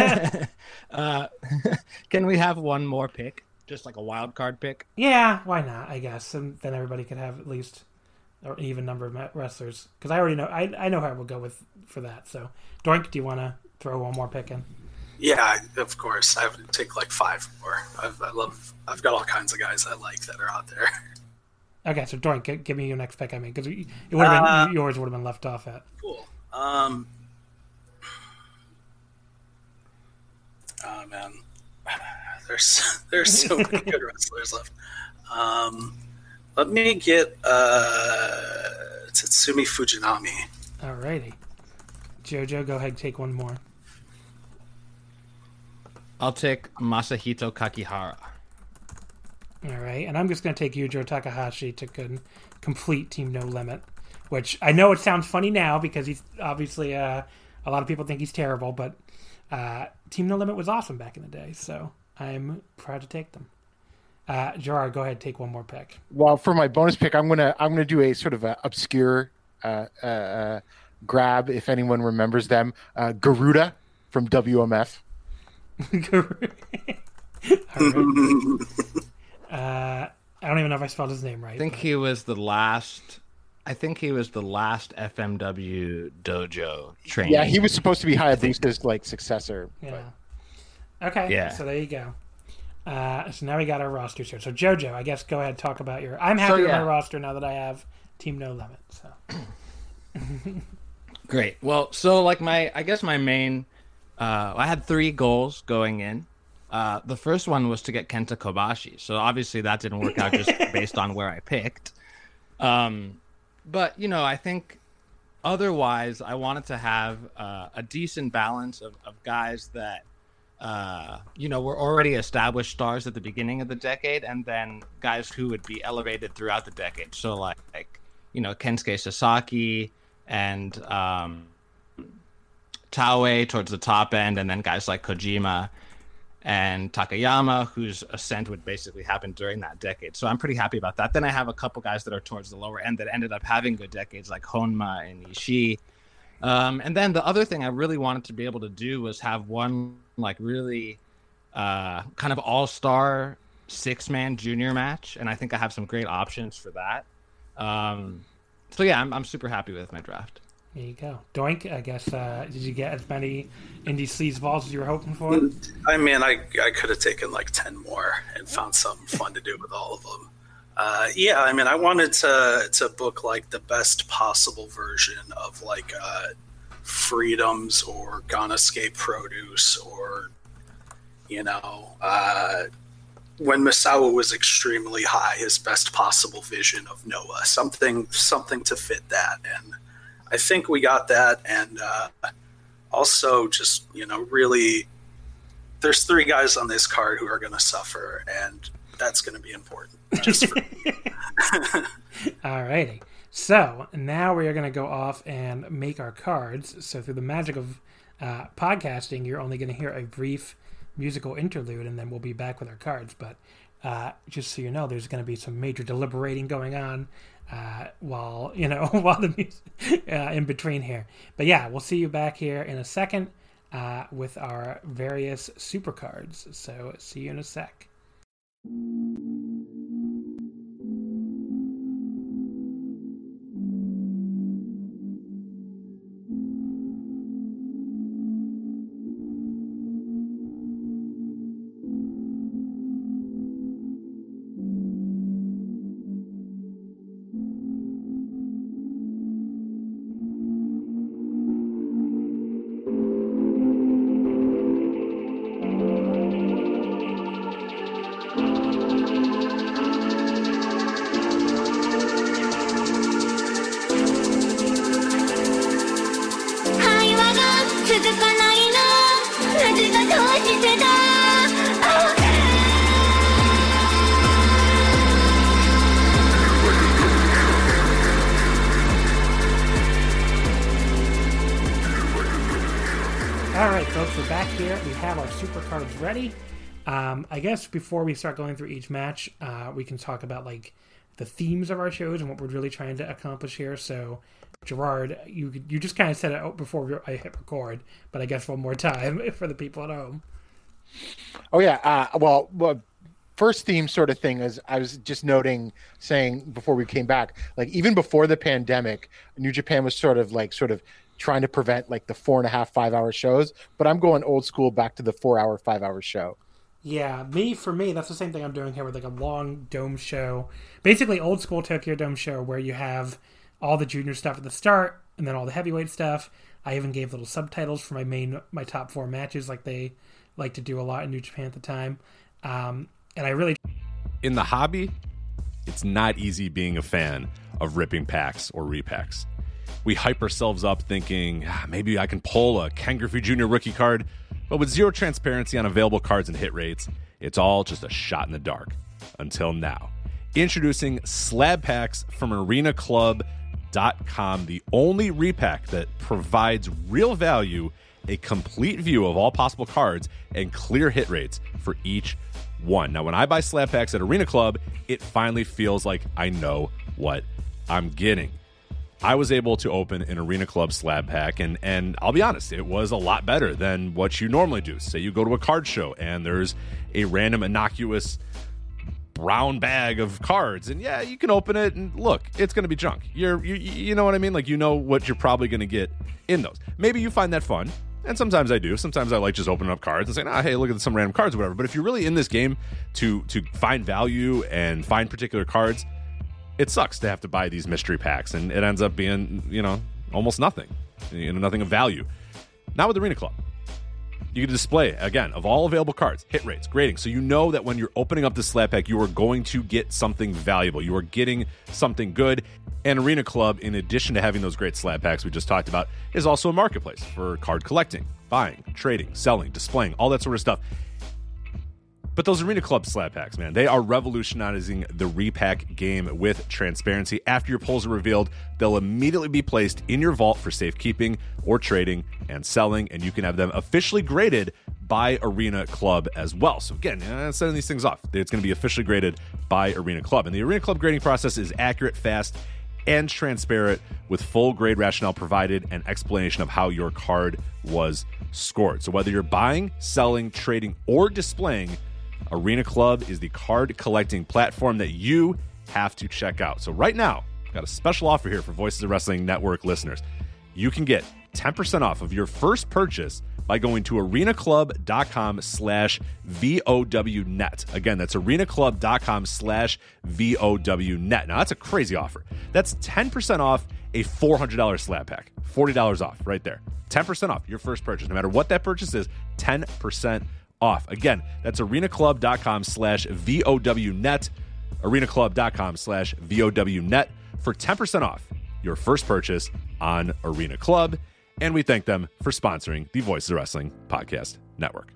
uh, can we have one more pick? Just like a wild card pick? Yeah, why not, I guess. And then everybody could have at least... or an even number of wrestlers, because I already know I I know how we'll go with for that. So, Doink, do you want to throw one more pick in? Yeah, of course. I would take like five more. I've, I love. I've got all kinds of guys I like that are out there. Okay, so Doink, give me your next pick. I mean, because it would have been uh, yours would have been left off at. Cool. Um. Oh man, there's there's so many good wrestlers left. Um. Let me get uh, Tatsumi Fujinami. Alrighty. Jojo, go ahead and take one more. I'll take Masahito Kakihara. Alright, and I'm just going to take Yujiro Takahashi to con- complete Team No Limit, which I know it sounds funny now because he's obviously, uh, a lot of people think he's terrible, but uh, Team No Limit was awesome back in the day, so I'm proud to take them. Uh, Gerard, go ahead, take one more pick. Well, for my bonus pick, I'm gonna I'm gonna do a sort of a obscure uh, uh, uh, grab. If anyone remembers them, uh, Garuda from W M F. uh, I don't even know if I spelled his name right. I think but... he was the last. I think he was the last F M W dojo trainer. Yeah, he was supposed to be Hayabusa's like successor. Yeah. But... Okay. Yeah. So there you go. Uh, so now we got our rosters here. So Jojo, I guess go ahead and talk about your... I'm happy so, yeah. with my roster now that I have Team No Limit. So Great. Well, so like my... I guess my main... Uh, I had three goals going in. Uh, the first one was to get Kenta Kobashi. So obviously that didn't work out just based on where I picked. Um, but, you know, I think otherwise I wanted to have uh, a decent balance of, of guys that Uh, you know, we're already established stars at the beginning of the decade, and then guys who would be elevated throughout the decade. So, like, like you know, Kensuke Sasaki and um, Taue towards the top end, and then guys like Kojima and Takayama, whose ascent would basically happen during that decade. So I'm pretty happy about that. Then I have a couple guys that are towards the lower end that ended up having good decades, like Honma and Ishii. Um, and then the other thing I really wanted to be able to do was have one like really uh, kind of all-star six-man junior match, and I think I have some great options for that. Um, so yeah, I'm I'm super happy with my draft. There you go, Doink. I guess uh, did you get as many indie sleazeballs as you were hoping for? I mean, I I could have taken like ten more and found something fun to do with all of them. Uh, yeah, I mean, I wanted to to book like the best possible version of like uh, Freedoms or Gonna Escape Produce or, you know, uh, when Misawa was extremely high, his best possible vision of Noah, something something to fit that. And I think we got that. And uh, also just, you know, really, there's three guys on this card who are going to suffer, and that's going to be important. Just for All righty. So now we are going to go off and make our cards. So through the magic of uh, podcasting, you're only going to hear a brief musical interlude, and then we'll be back with our cards. But uh, just so you know, there's going to be some major deliberating going on uh, while you know while the music uh, in between here. But yeah, we'll see you back here in a second uh, with our various super cards. So see you in a sec. Alright folks, we're back here. We have our super cards ready. Um, I guess before we start going through each match, uh, we can talk about like the themes of our shows and what we're really trying to accomplish here. So, Gerard, you you just kind of said it before I hit record, but I guess one more time for the people at home. Oh yeah, uh, well, well, first theme sort of thing is I was just noting, saying before we came back, like even before the pandemic, New Japan was sort of like sort of trying to prevent like the four and a half, five hour shows, but I'm going old school back to the four hour, five hour show. Yeah, me, for me, that's the same thing I'm doing here with like a long dome show. Basically old school Tokyo Dome show where you have all the junior stuff at the start and then all the heavyweight stuff. I even gave little subtitles for my main, my top four matches like they like to do a lot in New Japan at the time. Um, and I really... In the hobby, it's not easy being a fan of ripping packs or repacks. We hype ourselves up thinking, ah, maybe I can pull a Ken Griffey Junior rookie card, but with zero transparency on available cards and hit rates, it's all just a shot in the dark. Until now. Introducing Slab Packs from Arena Club dot com, the only repack that provides real value, a complete view of all possible cards, and clear hit rates for each one. Now, when I buy Slab Packs at Arena Club, it finally feels like I know what I'm getting. I was able to open an Arena Club slab pack, and, and I'll be honest, it was a lot better than what you normally do. Say you go to a card show, and there's a random innocuous brown bag of cards, and yeah, you can open it, and look, it's going to be junk. You're, you, you know what I mean? Like, you know what you're probably going to get in those. Maybe you find that fun, and sometimes I do. Sometimes I like just opening up cards and saying, ah, hey, look at some random cards or whatever. But if you're really in this game to to find value and find particular cards, it sucks to have to buy these mystery packs, and it ends up being, you know, almost nothing, you know, nothing of value. Not with Arena Club. You can display, again, of all available cards, hit rates, grading, so you know that when you're opening up the slab pack, you are going to get something valuable. You are getting something good. And Arena Club, in addition to having those great slab packs we just talked about, is also a marketplace for card collecting, buying, trading, selling, displaying, all that sort of stuff. But those Arena Club slab packs, man, they are revolutionizing the repack game with transparency. After your pulls are revealed, they'll immediately be placed in your vault for safekeeping or trading and selling, and you can have them officially graded by Arena Club as well. So again, uh, sending these things off, it's going to be officially graded by Arena Club. And the Arena Club grading process is accurate, fast, and transparent, with full grade rationale provided and explanation of how your card was scored. So whether you're buying, selling, trading, or displaying, Arena Club is the card collecting platform that you have to check out. So right now, I've got a special offer here for Voices of Wrestling Network listeners. You can get ten percent off of your first purchase by going to arenaclub.com slash VOWnet. Again, that's arenaclub.com slash VOWnet. Now, that's a crazy offer. That's ten percent off a four hundred dollars slab pack. forty dollars off right there. ten percent off your first purchase. No matter what that purchase is, ten percent off. Again, that's arenaclub.com slash VOWnet. arenaclub.com slash VOWnet for ten percent off your first purchase on Arena Club. And we thank them for sponsoring the Voices of Wrestling Podcast Network.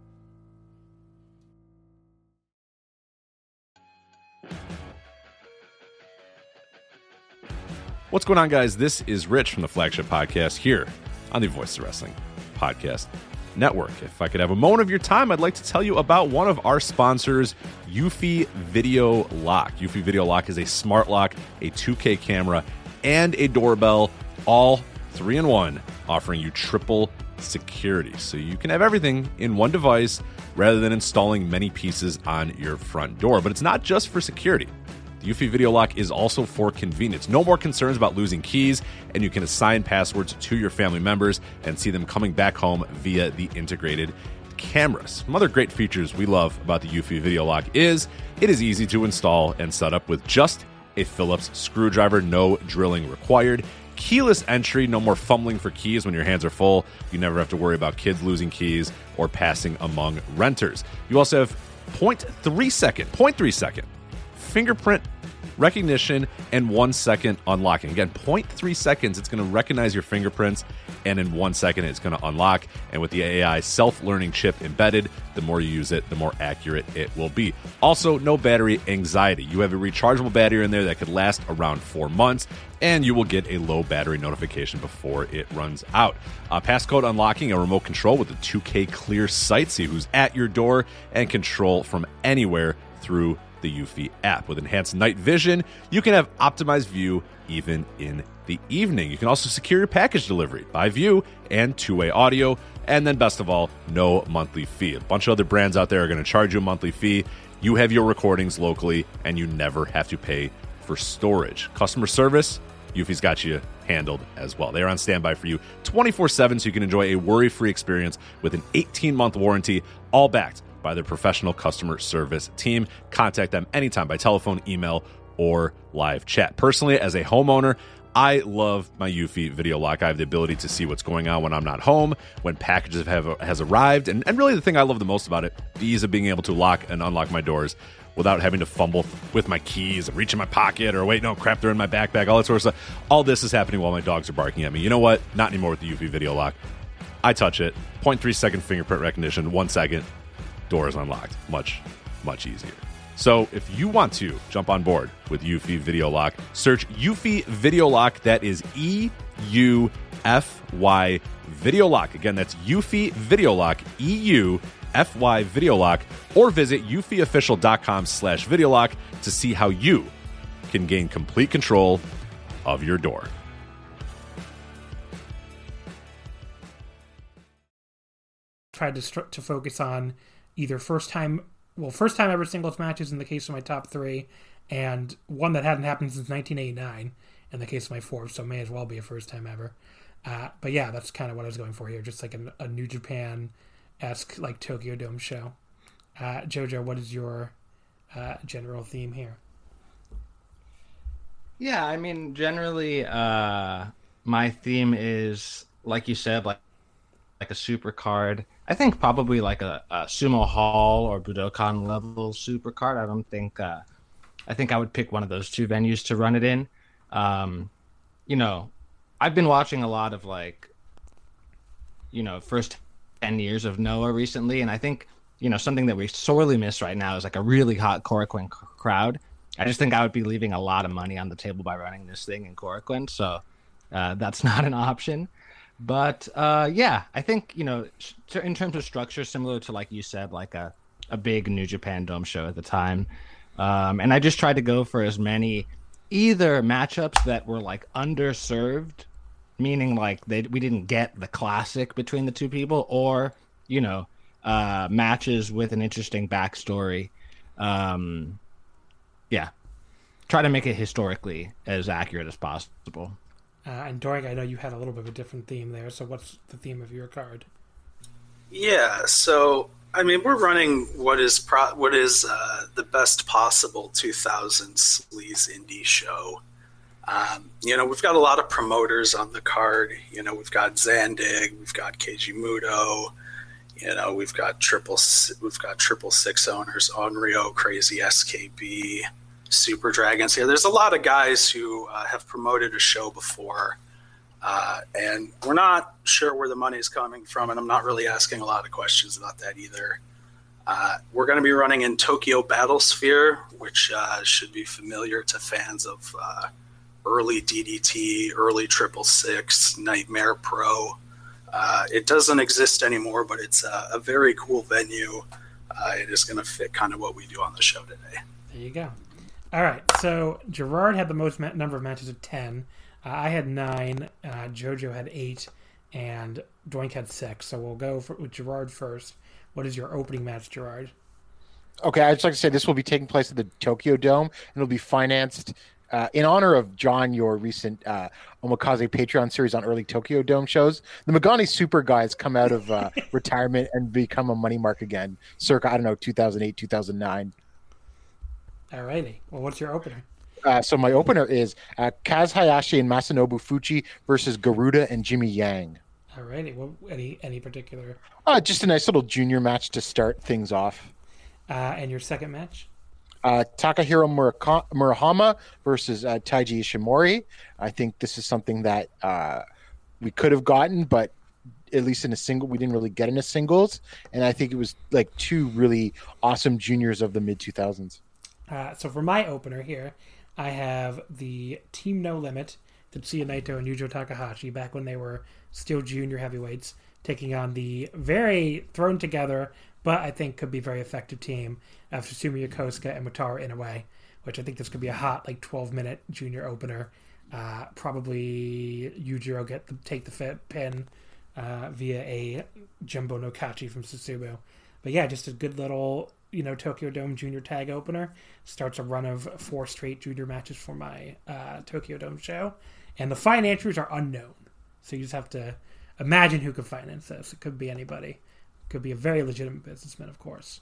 What's going on, guys? This is Rich from the Flagship Podcast here on the Voices of Wrestling Podcast Network. If I could have a moment of your time, I'd like to tell you about one of our sponsors, Eufy Video Lock. Eufy Video Lock is a smart lock, a two K camera, and a doorbell, all three in one, offering you triple security. So you can have everything in one device rather than installing many pieces on your front door. But it's not just for security. The Eufy Video Lock is also for convenience. No more concerns about losing keys, and you can assign passwords to your family members and see them coming back home via the integrated cameras. Some other great features we love about the Eufy Video Lock is it is easy to install and set up with just a Phillips screwdriver, no drilling required. Keyless entry, no more fumbling for keys when your hands are full. You never have to worry about kids losing keys or passing among renters. You also have zero point three second, zero point three second fingerprint recognition and one second unlocking. Again, zero point three seconds, it's going to recognize your fingerprints, and in one second, it's going to unlock. And with the A I self-learning chip embedded, the more you use it, the more accurate it will be. Also, no battery anxiety. You have a rechargeable battery in there that could last around four months, and you will get a low battery notification before it runs out. Uh, passcode unlocking, a remote control with a two K clear sight, see who's at your door, and control from anywhere through the Eufy app. With enhanced night vision, you can have optimized view even in the evening. You can also secure your package delivery by view and two-way audio. And then best of all, no monthly fee. A bunch of other brands out there are going to charge you a monthly fee. You have your recordings locally, and you never have to pay for storage. Customer service, Eufy's got you handled as well. They're on standby for you twenty-four seven, so you can enjoy a worry-free experience with an eighteen-month warranty, all backed by their professional customer service team. Contact them anytime by telephone, email, or live chat. Personally, as a homeowner, I love my Eufy Video Lock. I have the ability to see what's going on when I'm not home, when packages have has arrived, and, and really the thing I love the most about it, the ease of being able to lock and unlock my doors without having to fumble with my keys and reach in my pocket or wait, no, crap, they're in my backpack, all that sort of stuff. All this is happening while my dogs are barking at me. You know what? Not anymore with the Eufy Video Lock. I touch it, zero point three second fingerprint recognition, one second, door is unlocked. Much, much easier. So if you want to jump on board with Eufy Video Lock, search Eufy Video Lock. That is E U F Y Video Lock. Again, that's Eufy Video Lock, E U F Y Video Lock, or visit eufyofficial.com slash video lock to see how you can gain complete control of your door. Tried to str- to focus on either first time, well, first time ever singles matches in the case of my top three, and one that hadn't happened since nineteen eighty-nine in the case of my fourth, so may as well be a first time ever. Uh, but yeah, that's kind of what I was going for here, just like a, a New Japan-esque, like Tokyo Dome show. Uh, Jojo, what is your uh, general theme here? Yeah, I mean, generally, uh, my theme is, like you said, like like a super card. I think probably like a, a Sumo Hall or Budokan level super card. I don't think, uh, I think I would pick one of those two venues to run it in. Um, you know, I've been watching a lot of like, you know, first ten years of Noah recently. And I think, you know, something that we sorely miss right now is like a really hot Korakuen c- crowd. I just think I would be leaving a lot of money on the table by running this thing in Korakuen. So uh, that's not an option. But uh, yeah, I think, you know, in terms of structure, similar to, like you said, like a, a big New Japan Dome show at the time. Um, and I just tried to go for as many either matchups that were like underserved, meaning like they we didn't get the classic between the two people, or, you know, uh, matches with an interesting backstory. Um, yeah, try to make it historically as accurate as possible. Uh, and Dorig, I know you had a little bit of a different theme there, so what's the theme of your card? Yeah, so I mean, we're running what is pro- what is uh, the best possible two thousands sleaze indie show. Um, you know, we've got a lot of promoters on the card. You know, we've got Zandig, we've got Keiji Muto. You know, we've got triple we've got triple six owners, Onryo, Crazy S K B, Super Dragons here. There's a lot of guys who uh, have promoted a show before, uh, and we're not sure where the money's coming from, and I'm not really asking a lot of questions about that either. Uh, we're going to be running in Tokyo Battlesphere, which uh, should be familiar to fans of uh, early D D T, early Triple Six, Nightmare Pro. Uh, it doesn't exist anymore, but it's a, a very cool venue. Uh, it is going to fit kind of what we do on the show today. There you go. All right, so Gerard had the most ma- number of matches at ten. Uh, I had nine. Uh, JoJo had eight, and Doink had six. So we'll go for, with Gerard first. What is your opening match, Gerard? Okay, I'd just like to say this will be taking place at the Tokyo Dome, and it'll be financed uh, in honor of John, your recent uh, Omikaze Patreon series on early Tokyo Dome shows. The Magani Super Guys come out of uh, retirement and become a money mark again, circa, I don't know, two thousand eight, two thousand nine. All righty. Well, what's your opener? Uh, so my opener is uh, Kaz Hayashi and Masanobu Fuchi versus Garuda and Jimmy Yang. All righty. Well, any any particular? Uh, just a nice little junior match to start things off. Uh, and your second match? Uh, Takahiro Muraka- Murahama versus uh, Taiji Ishimori. I think this is something that uh, we could have gotten, but at least in a single, we didn't really get in a singles. And I think it was like two really awesome juniors of the mid two thousands. Uh, so for my opener here, I have the Team No Limit, Tetsuya Naito and Yujo Takahashi, back when they were still junior heavyweights, taking on the very thrown together, but I think could be very effective team of Susumu Yokosuka and Wataru Inoue, which I think this could be a hot like twelve minute junior opener. Uh, probably Yujiro get the, take the fit, pin uh, via a Jumbo no Kachi from Susumu. But yeah, just a good little, you know, Tokyo Dome junior tag opener. Starts a run of four straight junior matches for my uh, Tokyo Dome show. And the financiers are unknown. So you just have to imagine who could finance this. It could be anybody. Could be a very legitimate businessman, of course.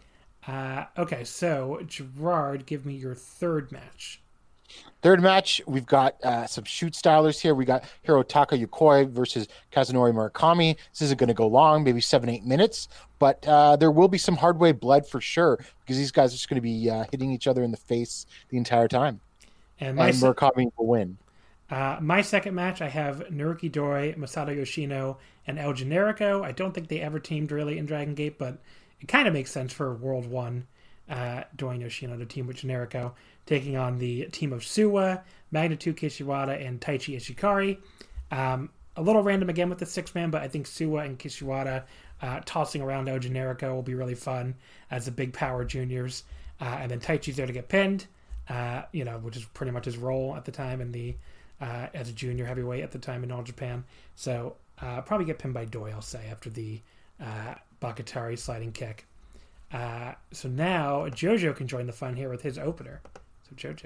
Uh, okay, so Gerard, give me your third match. Third match, we've got uh, some shoot stylers here. We got Hirotaka Yokoi versus Kazunori Murakami. This isn't going to go long, maybe seven, eight minutes, but uh, there will be some hard way blood for sure, because these guys are just going to be uh, hitting each other in the face the entire time. And, my and Murakami will win. Uh, my second match, I have Naruki Doi, Masato Yoshino, and El Generico. I don't think they ever teamed really in Dragon Gate, but it kind of makes sense for World One. Uh, Doi and Yoshino to team with Generico, taking on the team of Suwa, Magnitude Kishiwada, and Taichi Ishikari. Um, a little random again with the six-man, but I think Suwa and Kishiwada uh, tossing around El Generico will be really fun as the big power juniors. Uh, and then Taichi's there to get pinned, uh, you know, which is pretty much his role at the time in the uh, as a junior heavyweight at the time in All Japan. So uh, probably get pinned by Doi, I'll say, after the uh, Bakatari sliding kick. Uh, so now JoJo can join the fun here with his opener. So JoJo.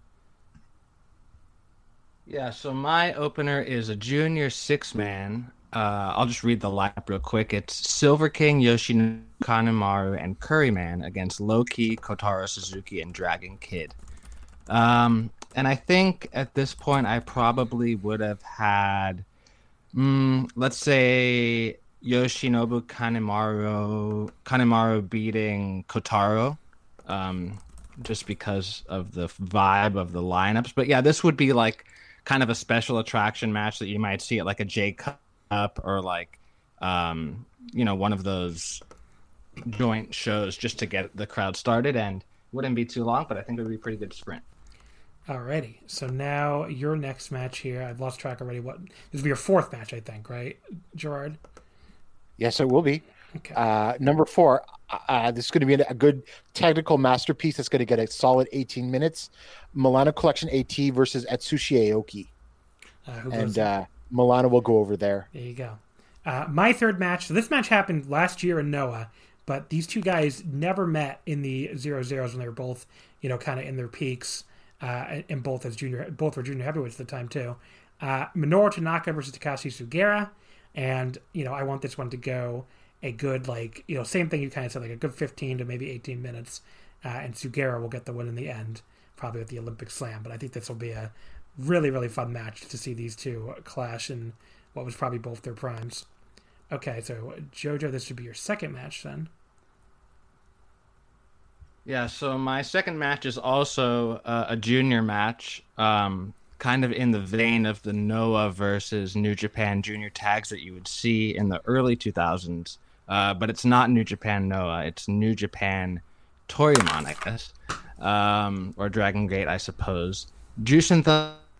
Yeah, so my opener is a junior six-man. Uh, I'll just read the lineup real quick. It's Silver King, Yoshino Kanemaru, and Curryman against Loki, Kotaro Suzuki, and Dragon Kid. Um, and I think at this point I probably would have had, mm, let's say, Yoshinobu Kanemaru, Kanemaru beating Kotaro, um, just because of the vibe of the lineups. But yeah, this would be like kind of a special attraction match that you might see at like a J Cup or like, um, you know, one of those joint shows just to get the crowd started, and wouldn't be too long, but I think it would be a pretty good sprint. Alrighty, so now your next match here. I've lost track already. What this will be your fourth match, I think, right, Gerard? Yes, it will be. Okay. Uh, number four, uh, this is going to be a good technical masterpiece that's going to get a solid eighteen minutes. Milano Collection AT versus Atsushi Aoki. Uh, who and goes uh, Milano will go over there. There you go. Uh, my third match. So this match happened last year in Noah, but these two guys never met in the zero zeros when they were both, you know, kind of in their peaks, uh, and both as junior, both were junior heavyweights at the time too. Uh, Minoru Tanaka versus Takashi Sugera. And, you know, I want this one to go a good, like, you know, same thing you kind of said, like a good fifteen to maybe eighteen minutes. Uh, and Sugera will get the win in the end, probably at the Olympic Slam. But I think this will be a really, really fun match to see these two clash in what was probably both their primes. Okay, so JoJo, this should be your second match then. Yeah, so my second match is also uh, a junior match. Um, kind of in the vein of the Noah versus New Japan junior tags that you would see in the early two thousands. Uh, but it's not New Japan Noah. It's New Japan Toryumon, I guess. Um, or Dragon Gate, I suppose. Jushin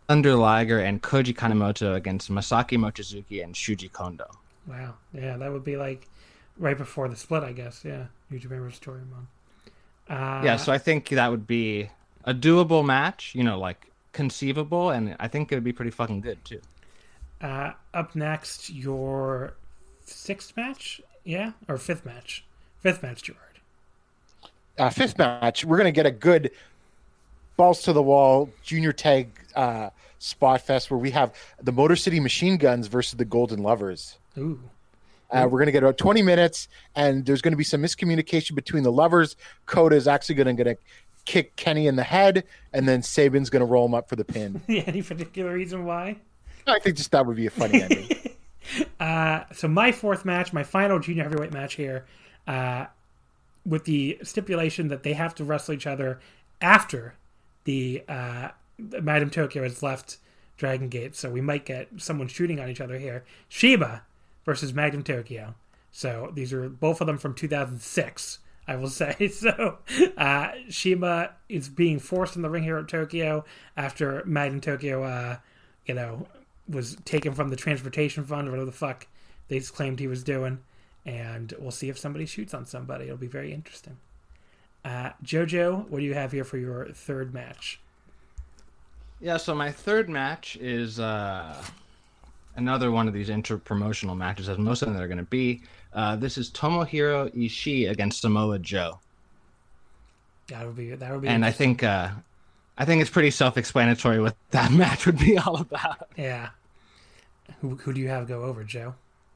Thunder Liger and Koji Kanemoto against Masaki Mochizuki and Shuji Kondo. Wow. Yeah, that would be like right before the split, I guess. Yeah. New Japan versus Toryumon. Uh, yeah, so I think that would be a doable match, you know, like conceivable, and I think it would be pretty fucking good too. Uh, up next, your sixth match? Yeah? Or fifth match? Fifth match, Gerard. Uh, fifth match, we're going to get a good balls to the wall junior tag uh, spot fest where we have the Motor City Machine Guns versus the Golden Lovers. Ooh. Uh, we're going to get about twenty minutes, and there's going to be some miscommunication between the lovers. Kota is actually going to kick Kenny in the head, and then Saban's going to roll him up for the pin. Yeah, any particular reason why? I think just that would be a funny ending. uh, so my fourth match, my final junior heavyweight match here, uh, with the stipulation that they have to wrestle each other after the uh, Madam Tokyo has left Dragon Gate. So we might get someone shooting on each other here. Sheba versus Magnum Tokyo. So these are both of them from two thousand six, I will say. So uh, Sheba is being forced in the ring here at Tokyo after Magnum Tokyo, uh, you know, was taken from the transportation fund or whatever the fuck they claimed he was doing. And we'll see if somebody shoots on somebody. It'll be very interesting. Uh, Jojo, what do you have here for your third match? Yeah, so my third match is uh, another one of these inter-promotional matches, as most of them are going to be. Uh, this is Tomohiro Ishii against Samoa Joe. That would be that would be. And I think uh, I think it's pretty self-explanatory what that match would be all about. Yeah. Who who do you have go over, Joe?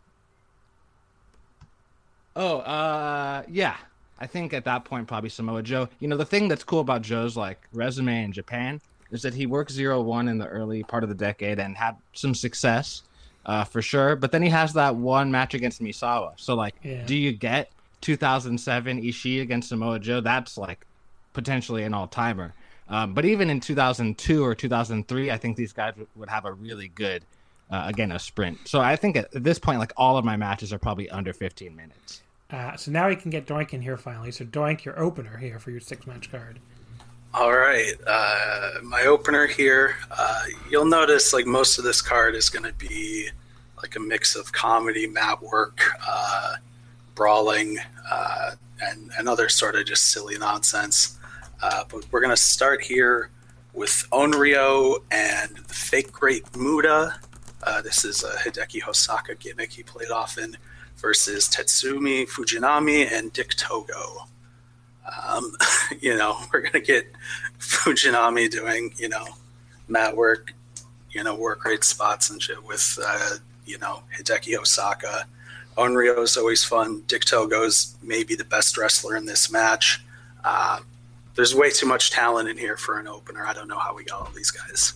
Oh, uh, yeah. I think at that point probably Samoa Joe. You know, the thing that's cool about Joe's like resume in Japan is that he worked zero one in the early part of the decade and had some success, uh, for sure. But then he has that one match against Misawa. So, like, Yeah. do you get two thousand seven Ishii against Samoa Joe? That's, like, potentially an all-timer. Um, but even in two thousand two or two thousand three, I think these guys would have a really good, uh, again, a sprint. So I think at this point, like, all of my matches are probably under fifteen minutes. Uh, so now we can get Doink in here finally. So Doink, your opener here for your six-match card. All right, uh, my opener here. Uh, you'll notice like most of this card is going to be like a mix of comedy, mat work, uh, brawling, uh, and and other sort of just silly nonsense. Uh, but we're going to start here with Onryo and the fake great Muda. Uh, this is a Hideki Hosaka gimmick he played often, versus Tetsumi Fujinami and Dick Togo. Um, you know, we're going to get Fujinami doing, you know, mat work, you know, work rate spots and shit with, uh, you know, Hideki Hosaka. Onryo is always fun. Dick Togo's maybe the best wrestler in this match. Uh, there's way too much talent in here for an opener. I don't know how we got all these guys.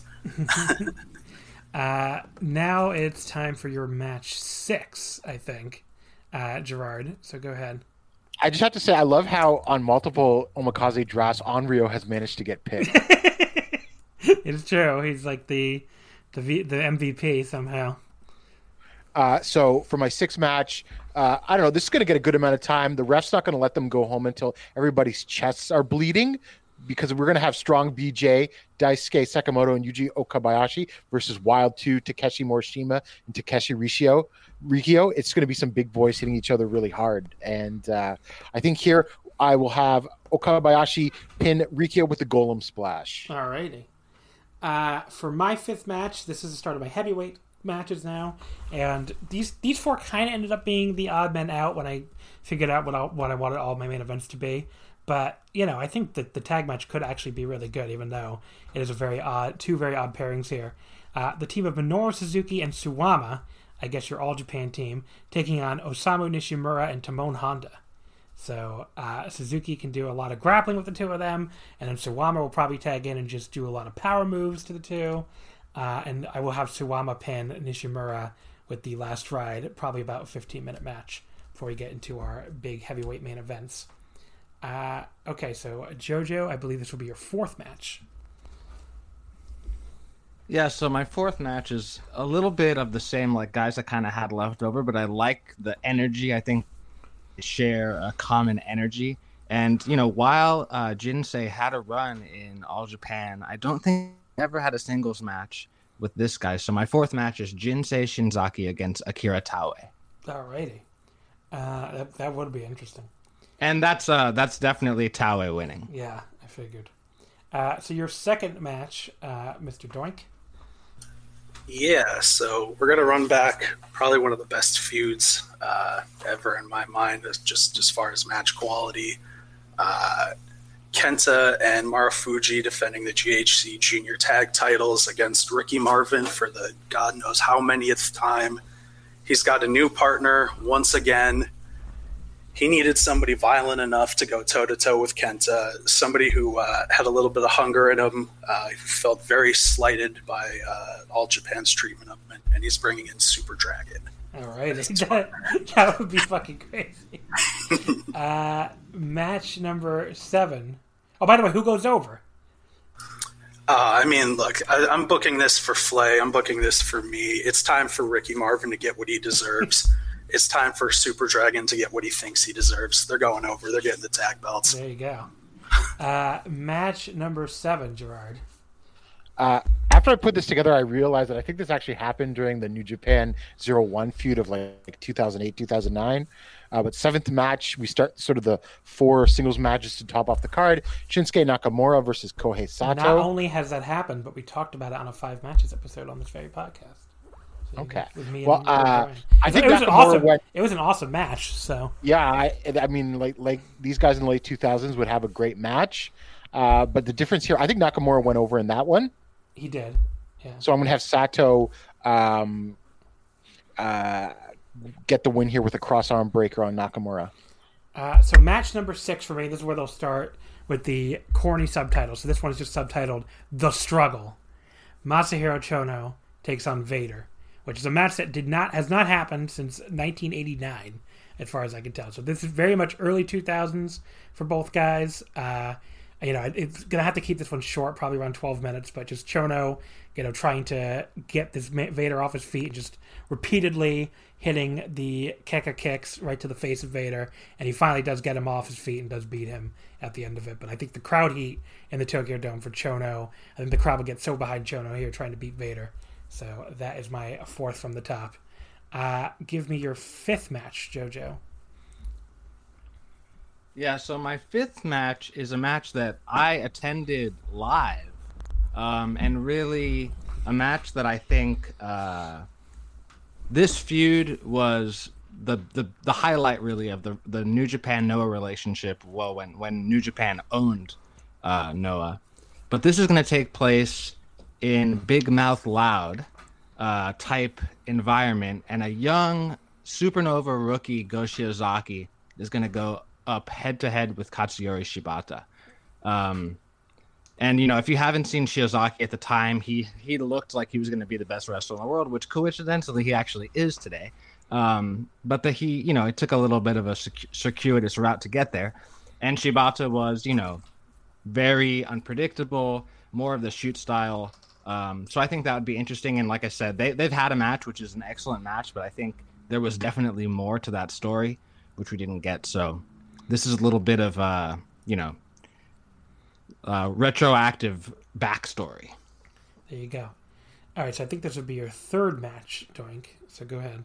uh, now it's time for your match six, I think, uh, Gerard. So go ahead. I just have to say, I love how on multiple Omikaze drafts, Onryo has managed to get picked. It's true. He's like the the v, the M V P somehow. Uh, so for my sixth match, uh, I don't know. This is going to get a good amount of time. The ref's not going to let them go home until everybody's chests are bleeding, because we're going to have Strong B J, Daisuke Sakamoto, and Yuji Okabayashi versus Wild two, Takeshi Morishima, and Takeshi Rikio. Rikio. It's going to be some big boys hitting each other really hard. And uh, I think here I will have Okabayashi pin Rikio with the Golem Splash. All righty. Uh, for my fifth match, this is the start of my heavyweight matches now. And these these four kind of ended up being the odd men out when I figured out what I, what I wanted all my main events to be. But, you know, I think that the tag match could actually be really good, even though it is a very odd, two very odd pairings here. Uh, the team of Minoru Suzuki and Suwama, I guess your All Japan team, taking on Osamu Nishimura and Timon Honda. So uh, Suzuki can do a lot of grappling with the two of them, and then Suwama will probably tag in and just do a lot of power moves to the two. Uh, and I will have Suwama pin Nishimura with the last ride, probably about a fifteen-minute match before we get into our big heavyweight main events. Uh, okay, so Jojo, I believe this will be your fourth match. Yeah, so my fourth match is a little bit of the same, like, guys I kind of had left over, but I like the energy. I think they share a common energy. And, you know, while uh, Jinsei had a run in All Japan, I don't think never had a singles match with this guy. So my fourth match is Jinsei Shinzaki against Akira Taue. Alrighty. Uh, that, that would be interesting. And that's uh, that's definitely Taue winning. Yeah, I figured. Uh, so your second match, uh, Mister Doink. Yeah, so we're going to run back probably one of the best feuds uh, ever in my mind, just as far as match quality. Uh, Kenta and Marufuji defending the G H C junior tag titles against Ricky Marvin for the God knows how manyth time. He's got a new partner once again. He needed somebody violent enough to go toe-to-toe with Kenta, somebody who uh, had a little bit of hunger in him. Uh, he felt very slighted by uh, All Japan's treatment of him, and he's bringing in Super Dragon. All right. That, that would be fucking crazy. uh, match number seven. Oh, by the way, who goes over? Uh, I mean, look, I, I'm booking this for Flay. I'm booking this for me. It's time for Ricky Marvin to get what he deserves. It's time for Super Dragon to get what he thinks he deserves. They're going over. They're getting the tag belts. There you go. Uh, match number seven, Gerard. Uh, after I put this together, I realized that I think this actually happened during the New Japan zero one feud of like, like two thousand eight, two thousand nine. Uh, but seventh match, we start sort of the four singles matches to top off the card. Shinsuke Nakamura versus Kohei Sato. Not only has that happened, but we talked about it on a five matches episode on this very podcast. So okay. With me well, and uh, I think it was, an Nakamura awesome, went, it was an awesome match. So yeah, I, I mean, like like these guys in the late two thousands would have a great match. Uh, but the difference here, I think Nakamura went over in that one. He did. Yeah. So I'm going to have Sato um, uh, get the win here with a cross arm breaker on Nakamura. Uh, so match number six for me, this is where they'll start with the corny subtitle. So this one is just subtitled The Struggle. Masahiro Chono takes on Vader, which is a match that did not has not happened since nineteen eighty-nine, as far as I can tell. So this is very much early two thousands for both guys. Uh, you know, it's going to have to keep this one short, probably around twelve minutes, but just Chono, you know, trying to get this Vader off his feet, just repeatedly hitting the Keka kicks right to the face of Vader, and he finally does get him off his feet and does beat him at the end of it. But I think the crowd heat in the Tokyo Dome for Chono, I think the crowd will get so behind Chono here trying to beat Vader. So that is my fourth from the top. Uh, give me your fifth match, JoJo. Yeah, so my fifth match is a match that I attended live, um, and really a match that I think uh, this feud was the, the the highlight really of the the New Japan Noah relationship. Well, when when New Japan owned uh, Noah, but this is going to take place in Big Mouth Loud uh, type environment, and a young Supernova rookie Go Shiozaki is going to go up head to head with Katsuyori Shibata. Um, and, you know, if you haven't seen Shiozaki at the time, he, he looked like he was going to be the best wrestler in the world, which coincidentally he actually is today. Um, but the, he, you know, it took a little bit of a circu- circuitous route to get there. And Shibata was, you know, very unpredictable, more of the shoot style. Um, so I think that would be interesting. And like I said, they, they've had a match, which is an excellent match, but I think there was definitely more to that story, which we didn't get. So this is a little bit of, uh, you know, uh, retroactive backstory. There you go. All right, so I think this would be your third match, Doink. So go ahead.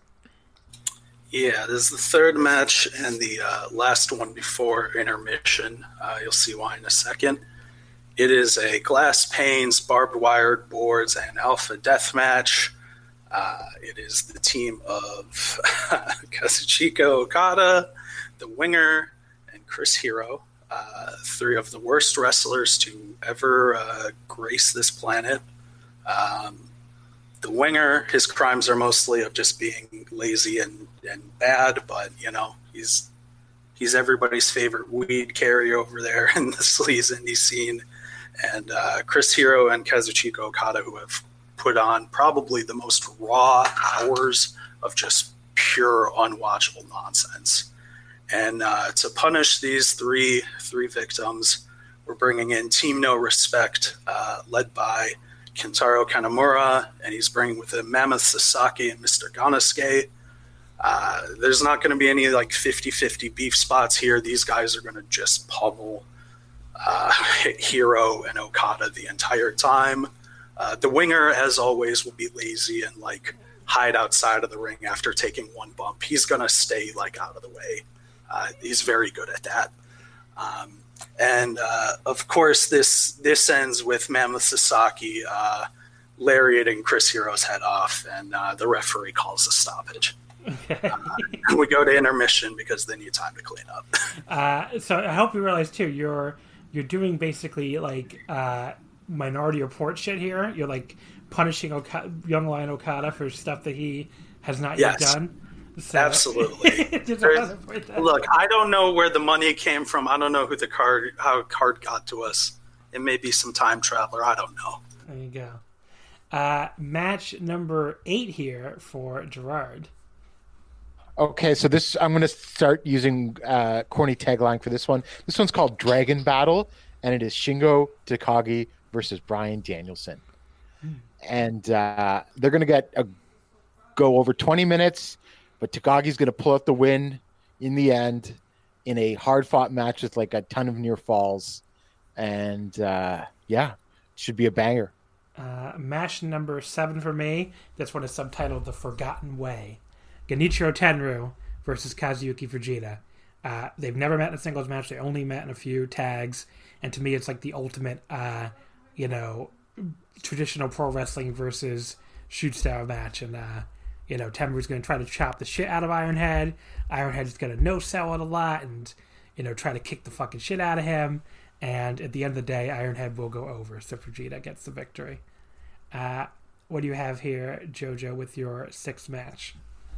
Yeah, this is the third match and the uh, last one before intermission. Uh, you'll see why in a second. It is a glass panes, barbed wire boards, and alpha death match. Uh, it is the team of Kazuchika Okada, the Winger, and Chris Hero, uh, three of the worst wrestlers to ever uh, grace this planet. Um, the Winger, his crimes are mostly of just being lazy and, and bad, but, you know, he's he's everybody's favorite weed carrier over there in the sleaze indie scene. And uh, Chris Hero and Kazuchika Okada, who have put on probably the most raw hours of just pure unwatchable nonsense. And uh, to punish these three three victims, we're bringing in Team No Respect, uh, led by Kentaro Kanamura, and he's bringing with him Mammoth Sasaki and Mister Ganasuke. Uh, there's not going to be any like fifty-fifty beef spots here. These guys are going to just pummel uh, hit Hero and Okada the entire time. Uh, the winger, as always, will be lazy and like hide outside of the ring after taking one bump. He's gonna stay like out of the way. Uh, he's very good at that. Um, and uh, of course, this this ends with Mammoth Sasaki uh, lariating Chris Hero's head off, and uh, the referee calls a stoppage. uh, we go to intermission because they need time to clean up. uh, so I hope you realize too, you're you're doing basically like uh, Minority Report shit here. You're like punishing Oka- young Lion Okada for stuff that he has not yes. yet done. So, absolutely. Look, I don't know where the money came from. I don't know who the card, how card got to us. It may be some time traveler. I don't know. There you go. Uh, match number eight here for Gerard. Okay, so this I'm going to start using uh, corny tagline for this one. This one's called Dragon Battle, and it is Shingo Takagi versus Bryan Danielson. Hmm. And uh, they're going to get a, go over twenty minutes. But Takagi's going to pull out the win in the end in a hard-fought match with like a ton of near falls. And, uh, yeah, it should be a banger. Uh, match number seven for me. This one is subtitled The Forgotten Way. Genichiro Tenryu versus Kazuyuki Fujita. Uh, they've never met in a singles match. They only met in a few tags. And to me, it's like the ultimate, uh, you know, traditional pro wrestling versus shoot-style match. And, uh, You know, Tenryu's going to try to chop the shit out of Ironhead. Ironhead's going to no-sell it a lot and, you know, try to kick the fucking shit out of him. And at the end of the day, Ironhead will go over. So Fujita gets the victory. Uh, what do you have here, JoJo, with your sixth match?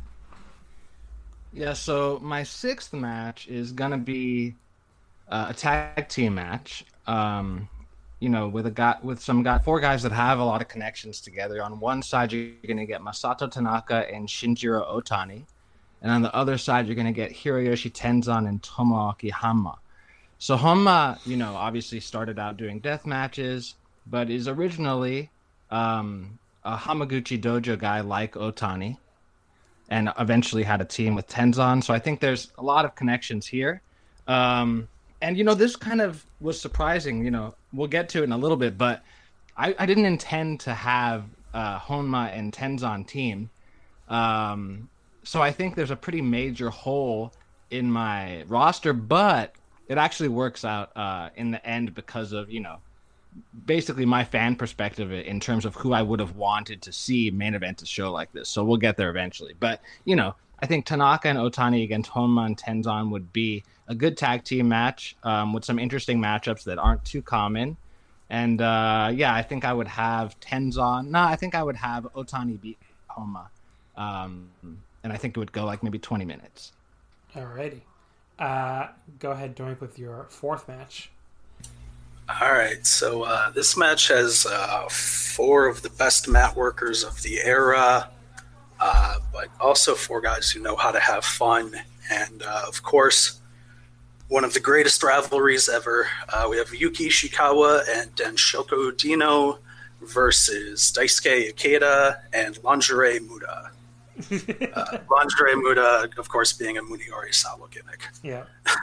Yeah, so my sixth match is going to be uh, a tag team match. Um You know, with a guy, with some guy, four guys that have a lot of connections together. On one side, you're going to get Masato Tanaka and Shinjiro Otani, and on the other side, you're going to get Hiroyoshi Tenzan and Tomoaki Hanma. So Hanma, you know, obviously started out doing death matches, but is originally um, a Hamaguchi Dojo guy like Otani, and eventually had a team with Tenzan. So I think there's a lot of connections here. Um, And, you know, this kind of was surprising. You know, we'll get to it in a little bit, but I, I didn't intend to have uh, Honma and Tenzan team. Um, so I think there's a pretty major hole in my roster, but it actually works out uh, in the end because of, you know, basically my fan perspective in terms of who I would have wanted to see main event a show like this. So we'll get there eventually. But, you know, I think Tanaka and Otani against Honma and Tenzan would be a good tag team match um, with some interesting matchups that aren't too common. And, uh, yeah, I think I would have Tenzan. No, I think I would have Otani beat Honma. Um, and I think it would go like maybe twenty minutes. Alrighty. Uh, go ahead, Doink, with your fourth match. All right, so uh, this match has uh, four of the best mat workers of the era, uh, but also four guys who know how to have fun. And, uh, of course, one of the greatest rivalries ever. Uh, we have Yuki Ishikawa and Denshoko Dino versus Daisuke Ikeda and Lingerie Muda. uh, Lingerie Muda, of course, being a Muniori Sawa gimmick. Yeah.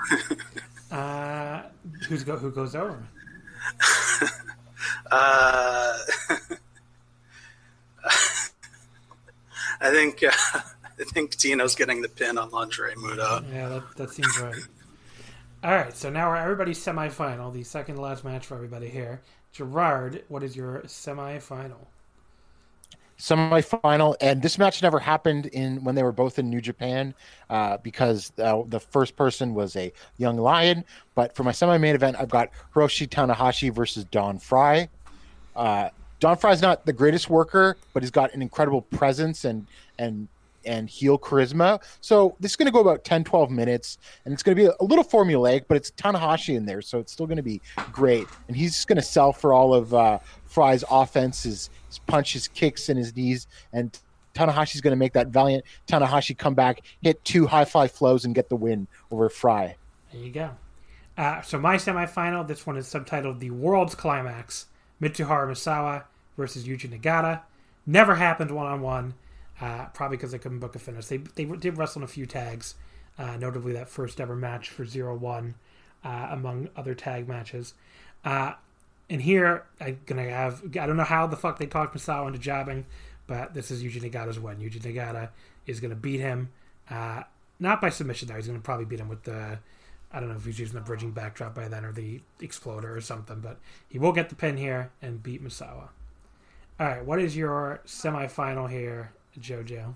uh, who's go, who goes over? uh, I think uh, I think Dino's getting the pin on Lingerie Muda. Yeah, that, that seems right. All right, so now we're everybody's semifinal, the second to last match for everybody here. Gerard, what is your semifinal? Semifinal, and this match never happened in when they were both in New Japan uh, because uh, the first person was a young lion. But for my semi-main event, I've got Hiroshi Tanahashi versus Don Fry. Uh, Don Fry's not the greatest worker, but he's got an incredible presence and and and heel charisma. So this is going to go about ten, twelve minutes, and it's going to be a little formulaic, but it's Tanahashi in there, so it's still going to be great. And he's just going to sell for all of uh, Fry's offense, his, his punches, kicks, and his knees, and Tanahashi's going to make that valiant Tanahashi come back, hit two high-fly flows, and get the win over Fry. There you go. Uh, so my semifinal, this one is subtitled The World's Climax, Mitsuharu Misawa versus Yuji Nagata. Never happened one-on-one. Uh, probably because they couldn't book a finish. They they did wrestle in a few tags, uh, notably that first ever match for zero one uh, among other tag matches. Uh, and here, I'm going to have... I don't know how the fuck they talked Misawa into jobbing, but this is Yuji Nagata's win. Yuji Nagata is going to beat him. Uh, not by submission, though. He's going to probably beat him with the... I don't know if he's using the bridging backdrop by then or the exploder or something, but he will get the pin here and beat Misawa. All right, what is your semifinal here, JoJo?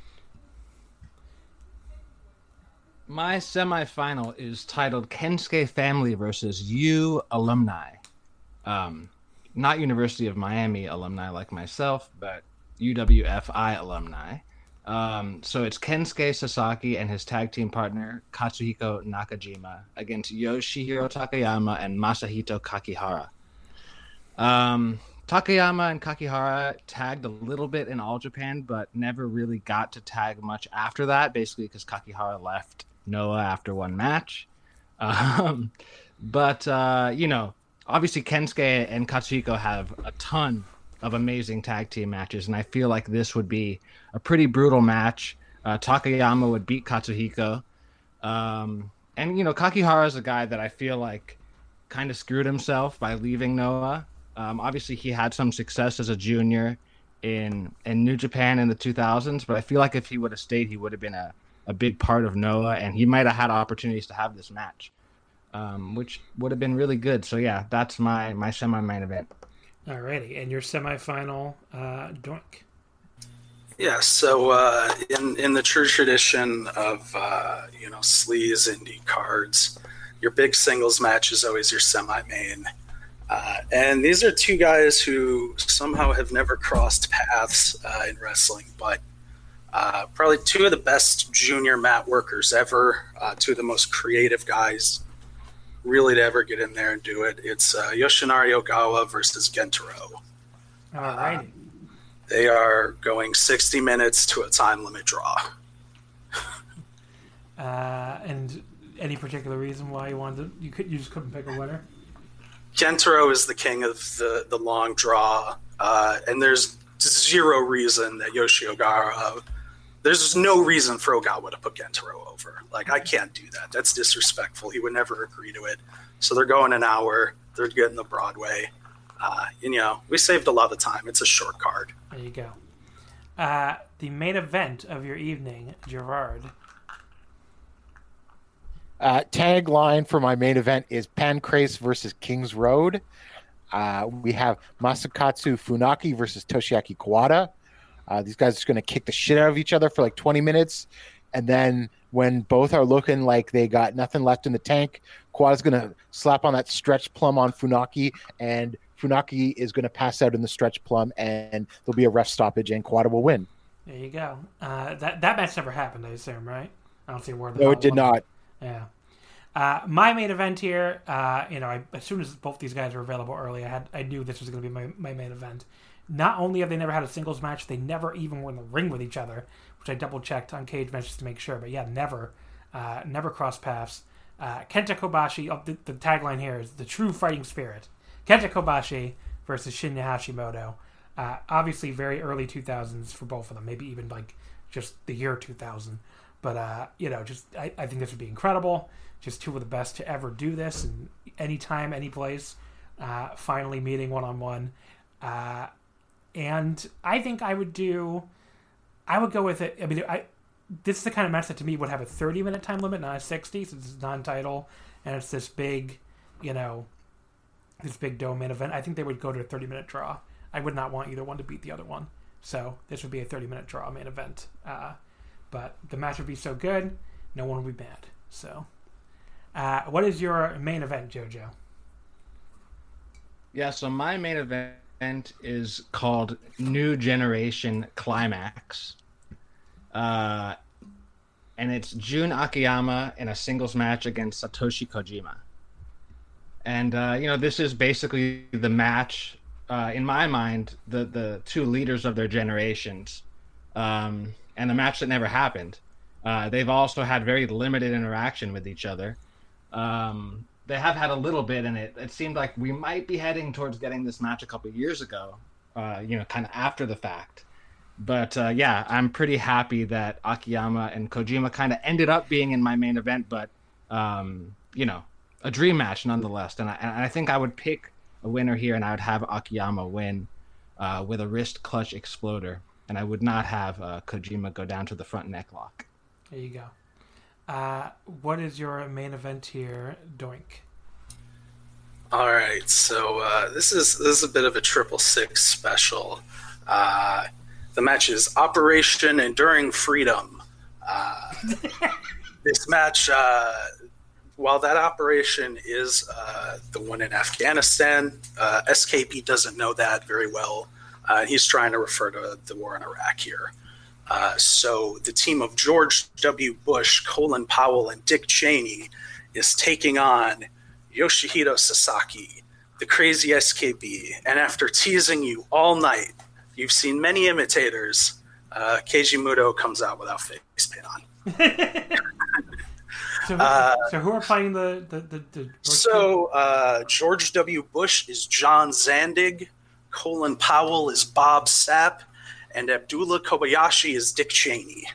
My semifinal is titled Kensuke Family versus U Alumni. Um, not University of Miami alumni like myself, but U W F I alumni. Um, so it's Kensuke Sasaki and his tag team partner Katsuhiko Nakajima against Yoshihiro Takayama and Masahito Kakihara. Um, Takayama and Kakihara tagged a little bit in All Japan, but never really got to tag much after that, basically because Kakihara left Noah after one match. Um, but, uh, you know, obviously Kensuke and Katsuhiko have a ton of amazing tag team matches, and I feel like this would be a pretty brutal match. Uh, Takayama would beat Katsuhiko. Um, and, you know, Kakihara is a guy that I feel like kind of screwed himself by leaving Noah. Um, obviously, he had some success as a junior in in New Japan in the two thousands, but I feel like if he would have stayed, he would have been a, a big part of Noah, and he might have had opportunities to have this match, um, which would have been really good. So, yeah, that's my, my semi-main event. Alrighty, and your semifinal, uh, Doink. Yeah, so uh, in in the true tradition of uh, you know sleaze indie cards, your big singles match is always your semi-main, uh, and these are two guys who somehow have never crossed paths uh, in wrestling, but uh, probably two of the best junior mat workers ever, uh, two of the most creative guys really to ever get in there and do it. It's uh, Yoshinari Ogawa versus Gentaro. All right. Uh, they are going sixty minutes to a time limit draw. uh, and any particular reason why you wanted to, you could you just couldn't pick a winner? Gentaro is the king of the, the long draw, uh, and there's zero reason that Yoshi Ogawa. There's no reason for Ogawa to put Gentaro over. Like, I can't do that. That's disrespectful. He would never agree to it. So they're going an hour. They're getting the Broadway. Uh, and, you know, we saved a lot of time. It's a short card. There you go. Uh, the main event of your evening, Gerard. Uh, tagline for my main event is Pancrase versus Kings Road. Uh, we have Masakatsu Funaki versus Toshiaki Kawada. Uh, these guys are going to kick the shit out of each other for like twenty minutes. And then when both are looking like they got nothing left in the tank, Kawada's going to slap on that stretch plum on Funaki, and Funaki is going to pass out in the stretch plum, and there'll be a ref stoppage, and Kawada will win. There you go. Uh, that that match never happened, I assume, right? I don't see a word. No, it did not. Yeah. Uh, my main event here, uh, you know, I, as soon as both these guys were available early, I had I knew this was going to be my, my main event. Not only have they never had a singles match, they never even were in the ring with each other, which I double checked on Cage Matches to make sure. But yeah, never, uh, never crossed paths. Uh, Kenta Kobashi. Oh, the, the tagline here is the true fighting spirit. Kenta Kobashi versus Shinya Hashimoto. Uh, obviously, very early two thousands for both of them. Maybe even like just the year two thousand. But uh, you know, just I, I think this would be incredible. Just two of the best to ever do this, and anytime, any place. Uh, finally meeting one on one. And I think I would do, I would go with it. I mean, I this is the kind of match that to me would have a thirty minute time limit, not a sixty, since it's non-title, and it's this big, you know, this big dome main event. I think they would go to a thirty minute draw. I would not want either one to beat the other one. So this would be a thirty minute draw main event. Uh, but the match would be so good, no one would be mad. So uh, what is your main event, JoJo? Yeah, so my main event is called New Generation Climax. Uh, and it's Jun Akiyama in a singles match against Satoshi Kojima. And, uh, you know, this is basically the match, uh, in my mind, the, the two leaders of their generations, um, and the match that never happened. Uh, they've also had very limited interaction with each other. Um, They have had a little bit, and it, it seemed like we might be heading towards getting this match a couple of years ago, uh, you know, kind of after the fact. But, uh, yeah, I'm pretty happy that Akiyama and Kojima kind of ended up being in my main event, but, um, you know, a dream match nonetheless. And I, and I think I would pick a winner here, and I would have Akiyama win uh, with a wrist clutch exploder, and I would not have uh, Kojima go down to the front neck lock. There you go. Uh, what is your main event here, Doink? All right, so uh, this is this is a bit of a triple six special. Uh, the match is Operation Enduring Freedom. Uh, this match, uh, while that operation is uh, the one in Afghanistan, uh, S K B doesn't know that very well. Uh, he's trying to refer to the war in Iraq here. Uh, so the team of George W. Bush, Colin Powell, and Dick Cheney is taking on Yoshihito Sasaki, the crazy S K B. And after teasing you all night, you've seen many imitators, uh, Keiji Muto comes out without face paint on. so, who, uh, so who are playing the... the, the, the so uh, George W. Bush is John Zandig, Colin Powell is Bob Sapp, and Abdullah Kobayashi is Dick Cheney.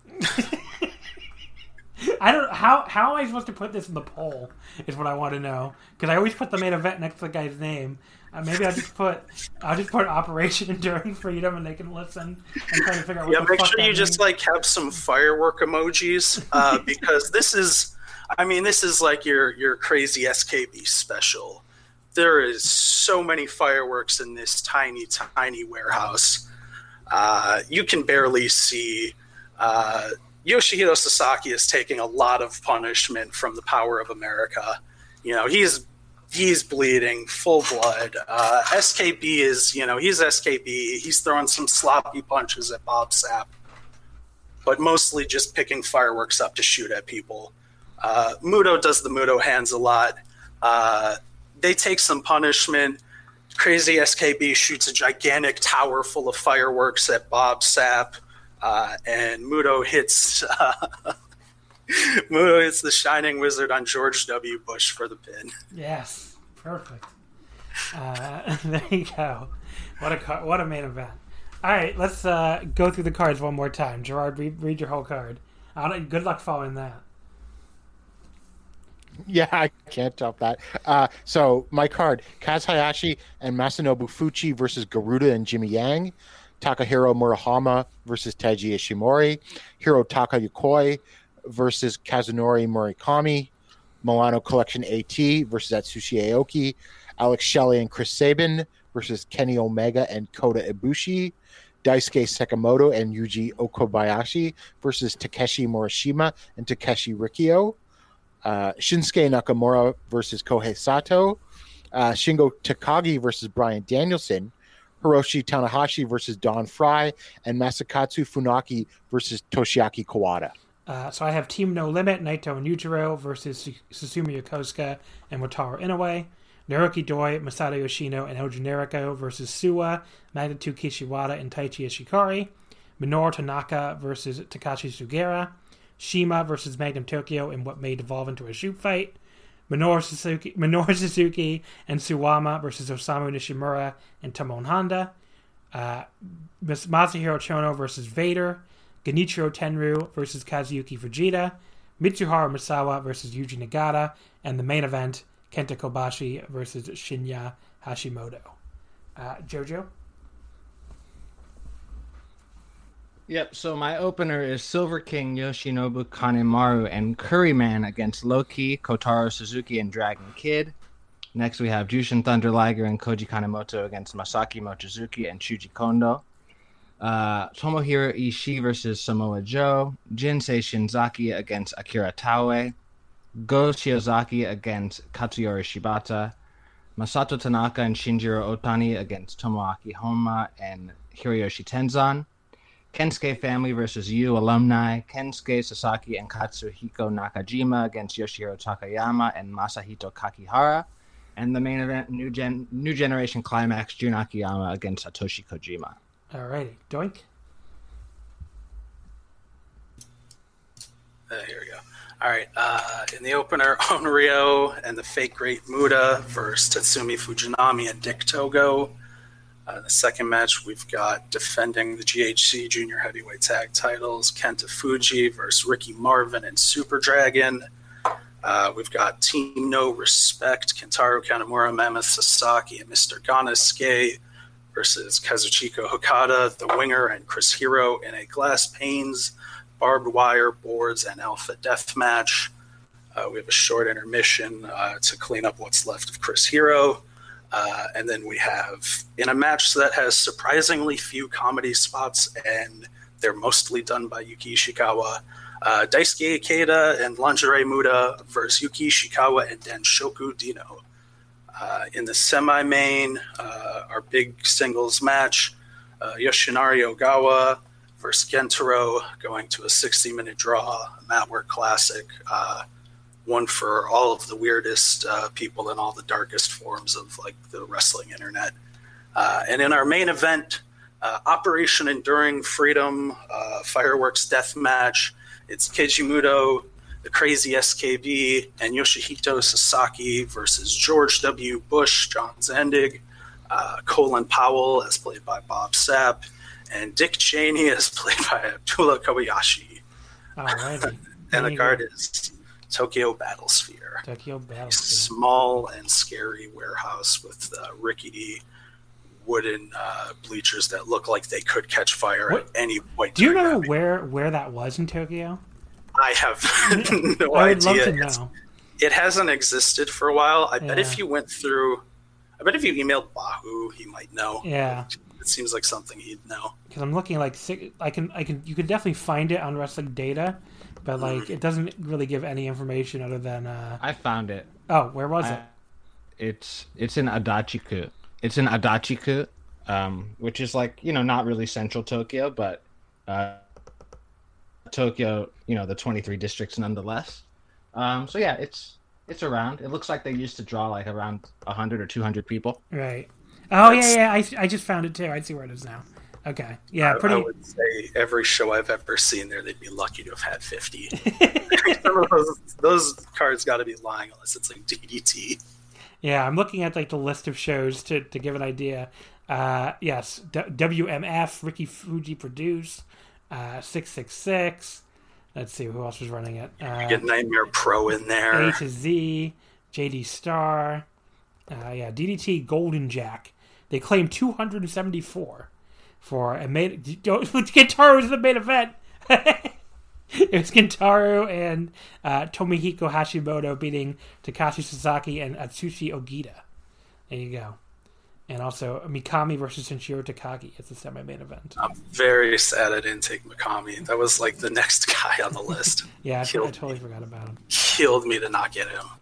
I don't how how am I supposed to put this in the poll is what I want to know, because I always put the main event next to the guy's name. Uh, maybe I'll just put I'll just put Operation Enduring Freedom, and they can listen and try to figure out what yeah, the make fuck sure that you means. just like have some firework emojis uh, because this is, I mean, this is like your your crazy S K B special. There is so many fireworks in this tiny tiny warehouse. Uh, you can barely see. Uh, Yoshihito Sasaki is taking a lot of punishment from the power of America. You know, he's he's bleeding, full blood. Uh, S K B is, you know, he's S K B. He's throwing some sloppy punches at Bob Sapp, but mostly just picking fireworks up to shoot at people. Uh, Muto does the Muto hands a lot. Uh, they take some punishment. Crazy S K B shoots a gigantic tower full of fireworks at Bob Sapp. Uh, and Muto hits uh, Muto hits the Shining Wizard on George W. Bush for the pin. Yes, perfect. Uh, there you go. What a car- what a main event. All right, let's uh, go through the cards one more time. Gerard, read, read your whole card. I don't, good luck following that. Yeah, I can't top that. Uh, so my card: Kaz Hayashi and Masanobu Fuchi versus Garuda and Jimmy Yang. Takahiro Murahama versus Taiji Ishimori, Hirotaka Yokoi versus Kazunori Murakami, Milano Collection AT versus Atsushi Aoki, Alex Shelley and Chris Sabin versus Kenny Omega and Kota Ibushi, Daisuke Sakamoto and Yuji Okabayashi versus Takeshi Morishima and Takeshi Rikio, uh, Shinsuke Nakamura versus Kohei Sato, uh, Shingo Takagi versus Bryan Danielson, Hiroshi Tanahashi versus Don Fry, and Masakatsu Funaki versus Toshiaki Kawada. Uh, so I have Team No Limit, Naito and Yujiro versus Susumu Yokosuka and Wataru Inoue. Naruki Doi, Masato Yoshino, and Hojo Nariko versus Suwa, Magnitude Kishiwada, and Taichi Ishikari. Minoru Tanaka versus Takashi Sugera. Shima versus Magnum Tokyo in what may devolve into a shoot fight. Minoru Suzuki, Minoru Suzuki and Suwama versus Osamu Nishimura and Tomoe Honda. Uh, Masahiro Chono versus Vader. Genichiro Tenryu versus Kazuyuki Fujita. Mitsuharu Misawa versus Yuji Nagata. And the main event, Kenta Kobashi versus Shinya Hashimoto. Uh, Jojo? Yep, so my opener is Silver King Yoshinobu Kanemaru and Curryman against Loki, Kotaro Suzuki, and Dragon Kid. Next we have Jushin Thunder Liger and Koji Kanemoto against Masaki Mochizuki and Shuji Kondo. Uh, Tomohiro Ishii versus Samoa Joe. Jinsei Shinzaki against Akira Taue. Go Shiozaki against Katsuyori Shibata. Masato Tanaka and Shinjiro Otani against Tomoaki Honma and Hiroyoshi Tenzan. Kensuke family versus Yu alumni. Kensuke Sasaki and Katsuhiko Nakajima against Yoshihiro Takayama and Masahito Kakihara. And the main event, New Gen New Generation Climax, Jun Akiyama against Satoshi Kojima. Alrighty. Doink? Uh, here we go. All right. Uh, in the opener, Onryo and the Fake Great Muta versus Tatsumi Fujinami and Dick Togo. Uh, the second match, we've got defending the G H C Junior Heavyweight Tag titles, Kenta Fuji versus Ricky Marvin and Super Dragon. Uh, we've got Team No Respect, Kentaro Kanemaru, Mammoth Sasaki, and Mister Ganasuke versus Kazuchika Okada, The Winger, and Chris Hero in a glass panes, barbed wire, boards, and alpha death match. Uh, we have a short intermission uh, to clean up what's left of Chris Hero. Uh, and then we have, in a match that has surprisingly few comedy spots, and they're mostly done by Yuki Ishikawa, uh, Daisuke Ikeda and Lingerie Muda versus Yuki Ishikawa and Denshoku Dino. Uh, in the semi-main, uh, our big singles match, uh, Yoshinari Ogawa versus Gentaro, going to a sixty-minute draw, a mat work classic, uh, one for all of the weirdest uh, people in all the darkest forms of like the wrestling internet. Uh, and in our main event, uh, Operation Enduring Freedom, uh, fireworks death match, it's Keiji Muto, the Crazy S K B, and Yoshihito Sasaki versus George W. Bush, John Zandig, uh, Colin Powell, as played by Bob Sapp, and Dick Cheney, as played by Abdullah Kobayashi. Alrighty. And the card is Tokyo Battlesphere. Tokyo Battlesphere. A small and scary warehouse with uh, rickety wooden uh, bleachers that look like they could catch fire what? at any point. Do you know where, where that was in Tokyo? I have no I would idea. love to It's, know. it hasn't existed for a while. I Yeah. bet if you went through, I bet if you emailed Bahu, he might know. Yeah. It seems like something he'd know. Because I'm looking like si- I can I can you can definitely find it on Wrestling Data, but like it doesn't really give any information other than uh I found it. oh where was I- it? It's it's in Adachiku. It's in Adachiku, um, which is like, you know, not really central Tokyo, but uh, Tokyo, you know, the twenty-three districts nonetheless. Um, so yeah, it's it's around. It looks like they used to draw like around one hundred or two hundred people. Right. Oh That's- yeah yeah I, I just found it too. I see where it is now. Okay. Yeah, I, pretty. I would say every show I've ever seen there, they'd be lucky to have had fifty. Some of those, those cards got to be lying unless it's like D D T. Yeah, I'm looking at like the list of shows to, to give an idea. Uh, yes, D- W M F, Ricky Fuji Produce, uh, six six six. Let's see who else was running it. Uh, Get Nightmare Pro in there. A to Z, J D Star, uh, yeah, D D T Golden Jack. They claim two hundred seventy-four for a main. Kentaro was the main event. It was Kentaro and uh, Tomohiko Hashimoto beating Takashi Sasaki and Atsushi Ogita. There you go. And also Mikami versus Senshiro Takagi. It's the semi-main event. I'm very sad I didn't take Mikami. That was like the next guy on the list. Yeah, I, I Killed totally me. forgot about him. Killed me to not get him.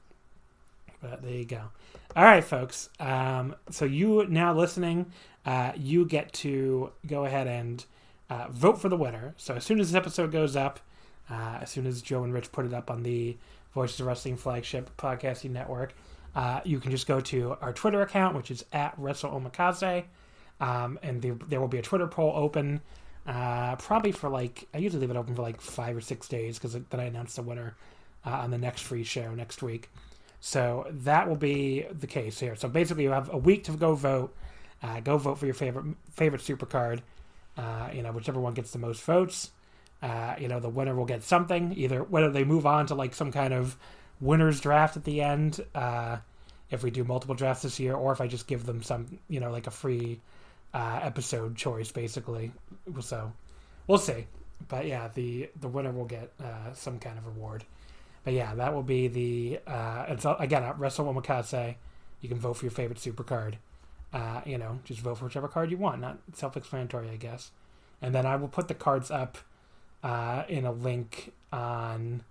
But there you go. All right, folks. Um, so you now listening, uh, you get to go ahead and uh, vote for the winner. So as soon as this episode goes up, uh, as soon as Joe and Rich put it up on the Voices of Wrestling flagship podcasting network, uh, you can just go to our Twitter account, which is at WrestleOmakase, um, and the, there will be a Twitter poll open, uh, probably for like, I usually leave it open for like five or six days, because then I announce the winner uh, on the next free show next week. So that will be the case here. So basically, you have a week to go vote. Uh, go vote for your favorite favorite supercard. Uh, you know, whichever one gets the most votes. Uh, you know, the winner will get something. Either whether they move on to like some kind of winners draft at the end, uh, if we do multiple drafts this year, or if I just give them some, you know, like a free uh, episode choice, basically. So we'll see. But yeah, the the winner will get uh, some kind of reward. But yeah, that will be the, uh, it's again, at Wrestle Omakase. You can vote for your favorite super card. Uh, you know, just vote for whichever card you want. Not self-explanatory, I guess. And then I will put the cards up uh, in a link on,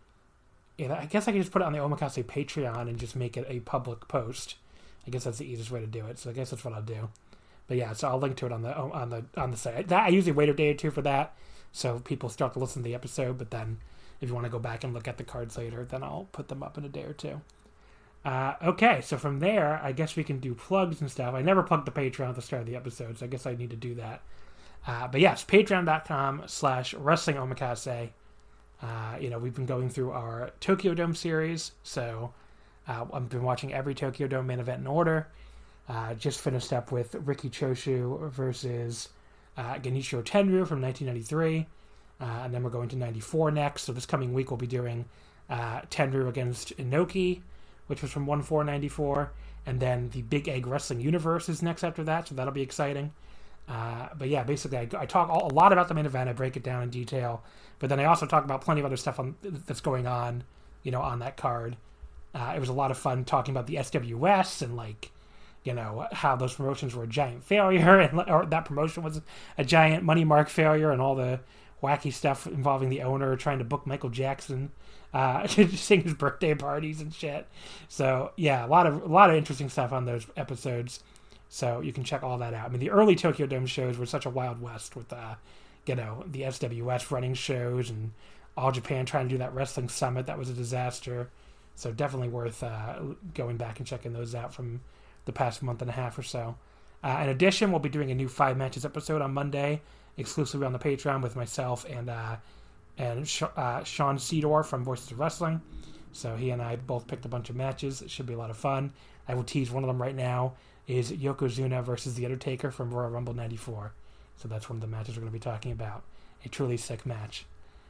you know, I guess I can just put it on the Omakase Patreon and just make it a public post. I guess that's the easiest way to do it. So I guess that's what I'll do. But yeah, so I'll link to it on the on the on the site. That I usually wait a day or two for that, so people start to listen to the episode. But then, if you want to go back and look at the cards later, then I'll put them up in a day or two. Uh, okay, so from there, I guess we can do plugs and stuff. I never plugged the Patreon at the start of the episode, so I guess I need to do that. Uh, but yes, patreon.com slash wrestling omakase. Uh, you know, we've been going through our Tokyo Dome series, so uh, I've been watching every Tokyo Dome main event in order. Uh, just finished up with Riki Choshu versus uh, Genichiro Tenryu from nineteen ninety-three. Uh, and then we're going to ninety-four next. So this coming week we'll be doing uh, Tenryu against Inoki, which was from one four ninety-four. And then the Big Egg Wrestling Universe is next after that, so that'll be exciting. Uh, but yeah, basically, I, I talk all, a lot about the main event. I break it down in detail, but then I also talk about plenty of other stuff on, that's going on, you know, on that card. Uh, it was a lot of fun talking about the S W S and like, you know, how those promotions were a giant failure, and or that promotion was a giant money mark failure, and all the wacky stuff involving the owner trying to book Michael Jackson uh, to sing his birthday parties and shit. So yeah, a lot of a lot of interesting stuff on those episodes. So you can check all that out. I mean, the early Tokyo Dome shows were such a Wild West with, uh, you know, the S W S running shows and All Japan trying to do that wrestling summit. That was a disaster. So definitely worth uh, going back and checking those out from the past month and a half or so. Uh, in addition, we'll be doing a new Five Matches episode on Monday, exclusively on the Patreon with myself and uh, and Sh- uh, Sean Cedar from Voices of Wrestling. So he and I both picked a bunch of matches. It should be a lot of fun. I will tease one of them right now. Is Yokozuna versus The Undertaker from Royal Rumble ninety-four. So that's one of the matches we're going to be talking about. A truly sick match.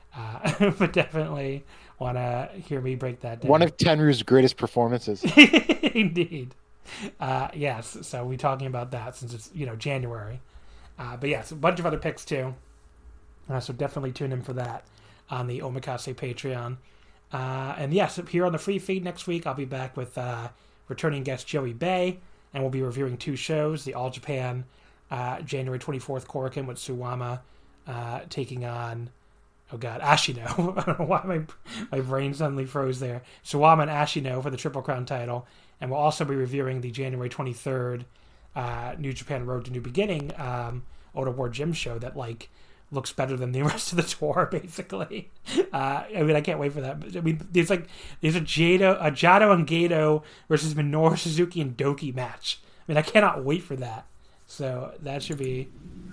Uh, but definitely want to hear me break that down. One of Tenryu's greatest performances. Indeed. Uh, yes, so we're talking about that since it's, you know, January. Uh, but yes, a bunch of other picks too. Uh, so definitely tune in for that on the Omakase Patreon. Uh, and yes, here on the free feed next week, I'll be back with uh, returning guest Joey Bay. And we'll be reviewing two shows, the All Japan uh, January twenty-fourth Korakuen with Suwama uh, taking on, oh god, Ashino. I don't know why my, my brain suddenly froze there. Suwama and Ashino for the Triple Crown title. And we'll also be reviewing the January twenty-third uh, New Japan Road to New Beginning um, Oda War Gym show that, like, looks better than the rest of the tour, basically. Uh, I mean, I can't wait for that. I mean, there's like there's a Jado, a Jado and Gato versus Minoru Suzuki and Doki match. I mean, I cannot wait for that. So that should be.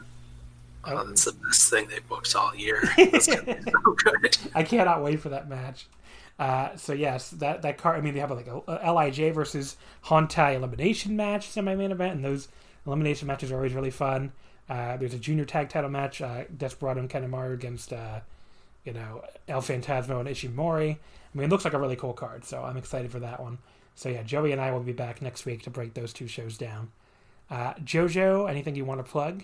Oh, that's the best thing they booked all year. That's gonna be so good. I cannot wait for that match. Uh, so yes, that that card. I mean, they have like a, a L I J versus Hontai elimination match, semi-main event, and those elimination matches are always really fun. Uh, there's a junior tag title match, uh, Desperado and Kanemaru against, uh, you know, El Phantasmo and Ishimori. I mean, it looks like a really cool card, so I'm excited for that one. So yeah, Joey and I will be back next week to break those two shows down. Uh, Jojo, anything you want to plug?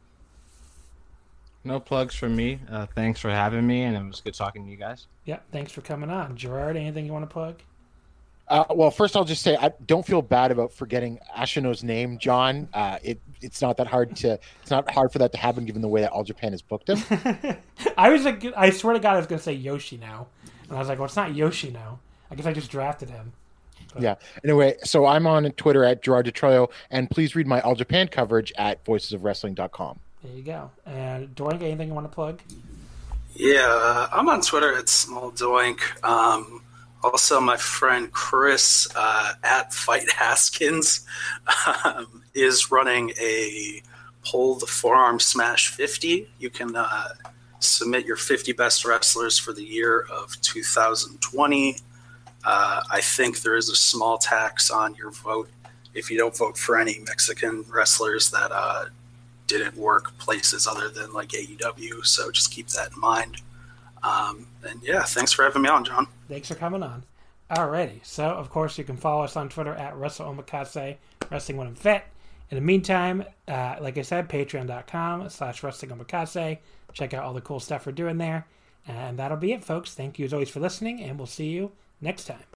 No plugs from me. Uh, thanks for having me, and it was good talking to you guys. Yeah, thanks for coming on. Gerard, anything you want to plug? Uh, well, first I'll just say I don't feel bad about forgetting Ashino's name, John. Uh, it it's not that hard to it's not hard for that to happen given the way that All Japan has booked him. I was like, I swear to God, I was going to say Yoshino, and I was like, well, it's not Yoshino. I guess I just drafted him. But... Yeah. Anyway, so I'm on Twitter at Gerard DeTroyo, and please read my All Japan coverage at voices of wrestling dot com. There you go. And Doink, anything you want to plug? Yeah, uh, I'm on Twitter at Small Doink. Um, Also, my friend Chris uh, at Fight Haskins um, is running a Pull the Forearm Smash fifty. You can uh, submit your fifty best wrestlers for the year of two thousand twenty. Uh, I think there is a small tax on your vote if you don't vote for any Mexican wrestlers that uh, didn't work places other than like A E W. So just keep that in mind. Um, and yeah, thanks for having me on, John. Thanks for coming on. Alrighty. So, of course, you can follow us on Twitter at WrestleOmakase, Wrestling When I'm Fit. In the meantime, uh, like I said, patreon.com slash WrestlingOmakase. Check out all the cool stuff we're doing there. And that'll be it, folks. Thank you as always for listening, and we'll see you next time.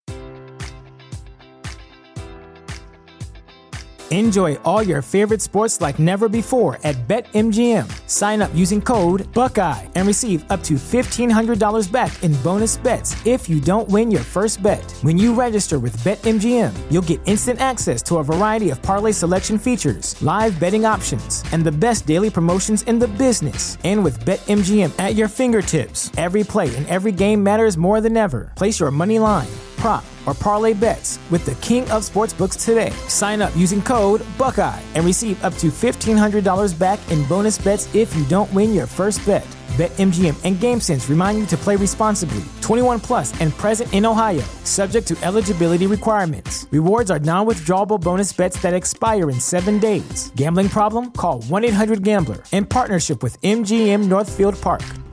Enjoy all your favorite sports like never before at BetMGM. Sign up using code Buckeye and receive up to fifteen hundred dollars back in bonus bets if you don't win your first bet. When you register with BetMGM, you'll get instant access to a variety of parlay selection features, live betting options, and the best daily promotions in the business. And with BetMGM at your fingertips, every play and every game matters more than ever. Place your money line, prop, or parlay bets with the king of sportsbooks today. Sign up using code Buckeye and receive up to fifteen hundred dollars back in bonus bets if you don't win your first bet. BetMGM and GameSense remind you to play responsibly. twenty-one plus and present in Ohio, subject to eligibility requirements. Rewards are non-withdrawable bonus bets that expire in seven days. Gambling problem? Call one eight hundred gambler in partnership with M G M Northfield Park.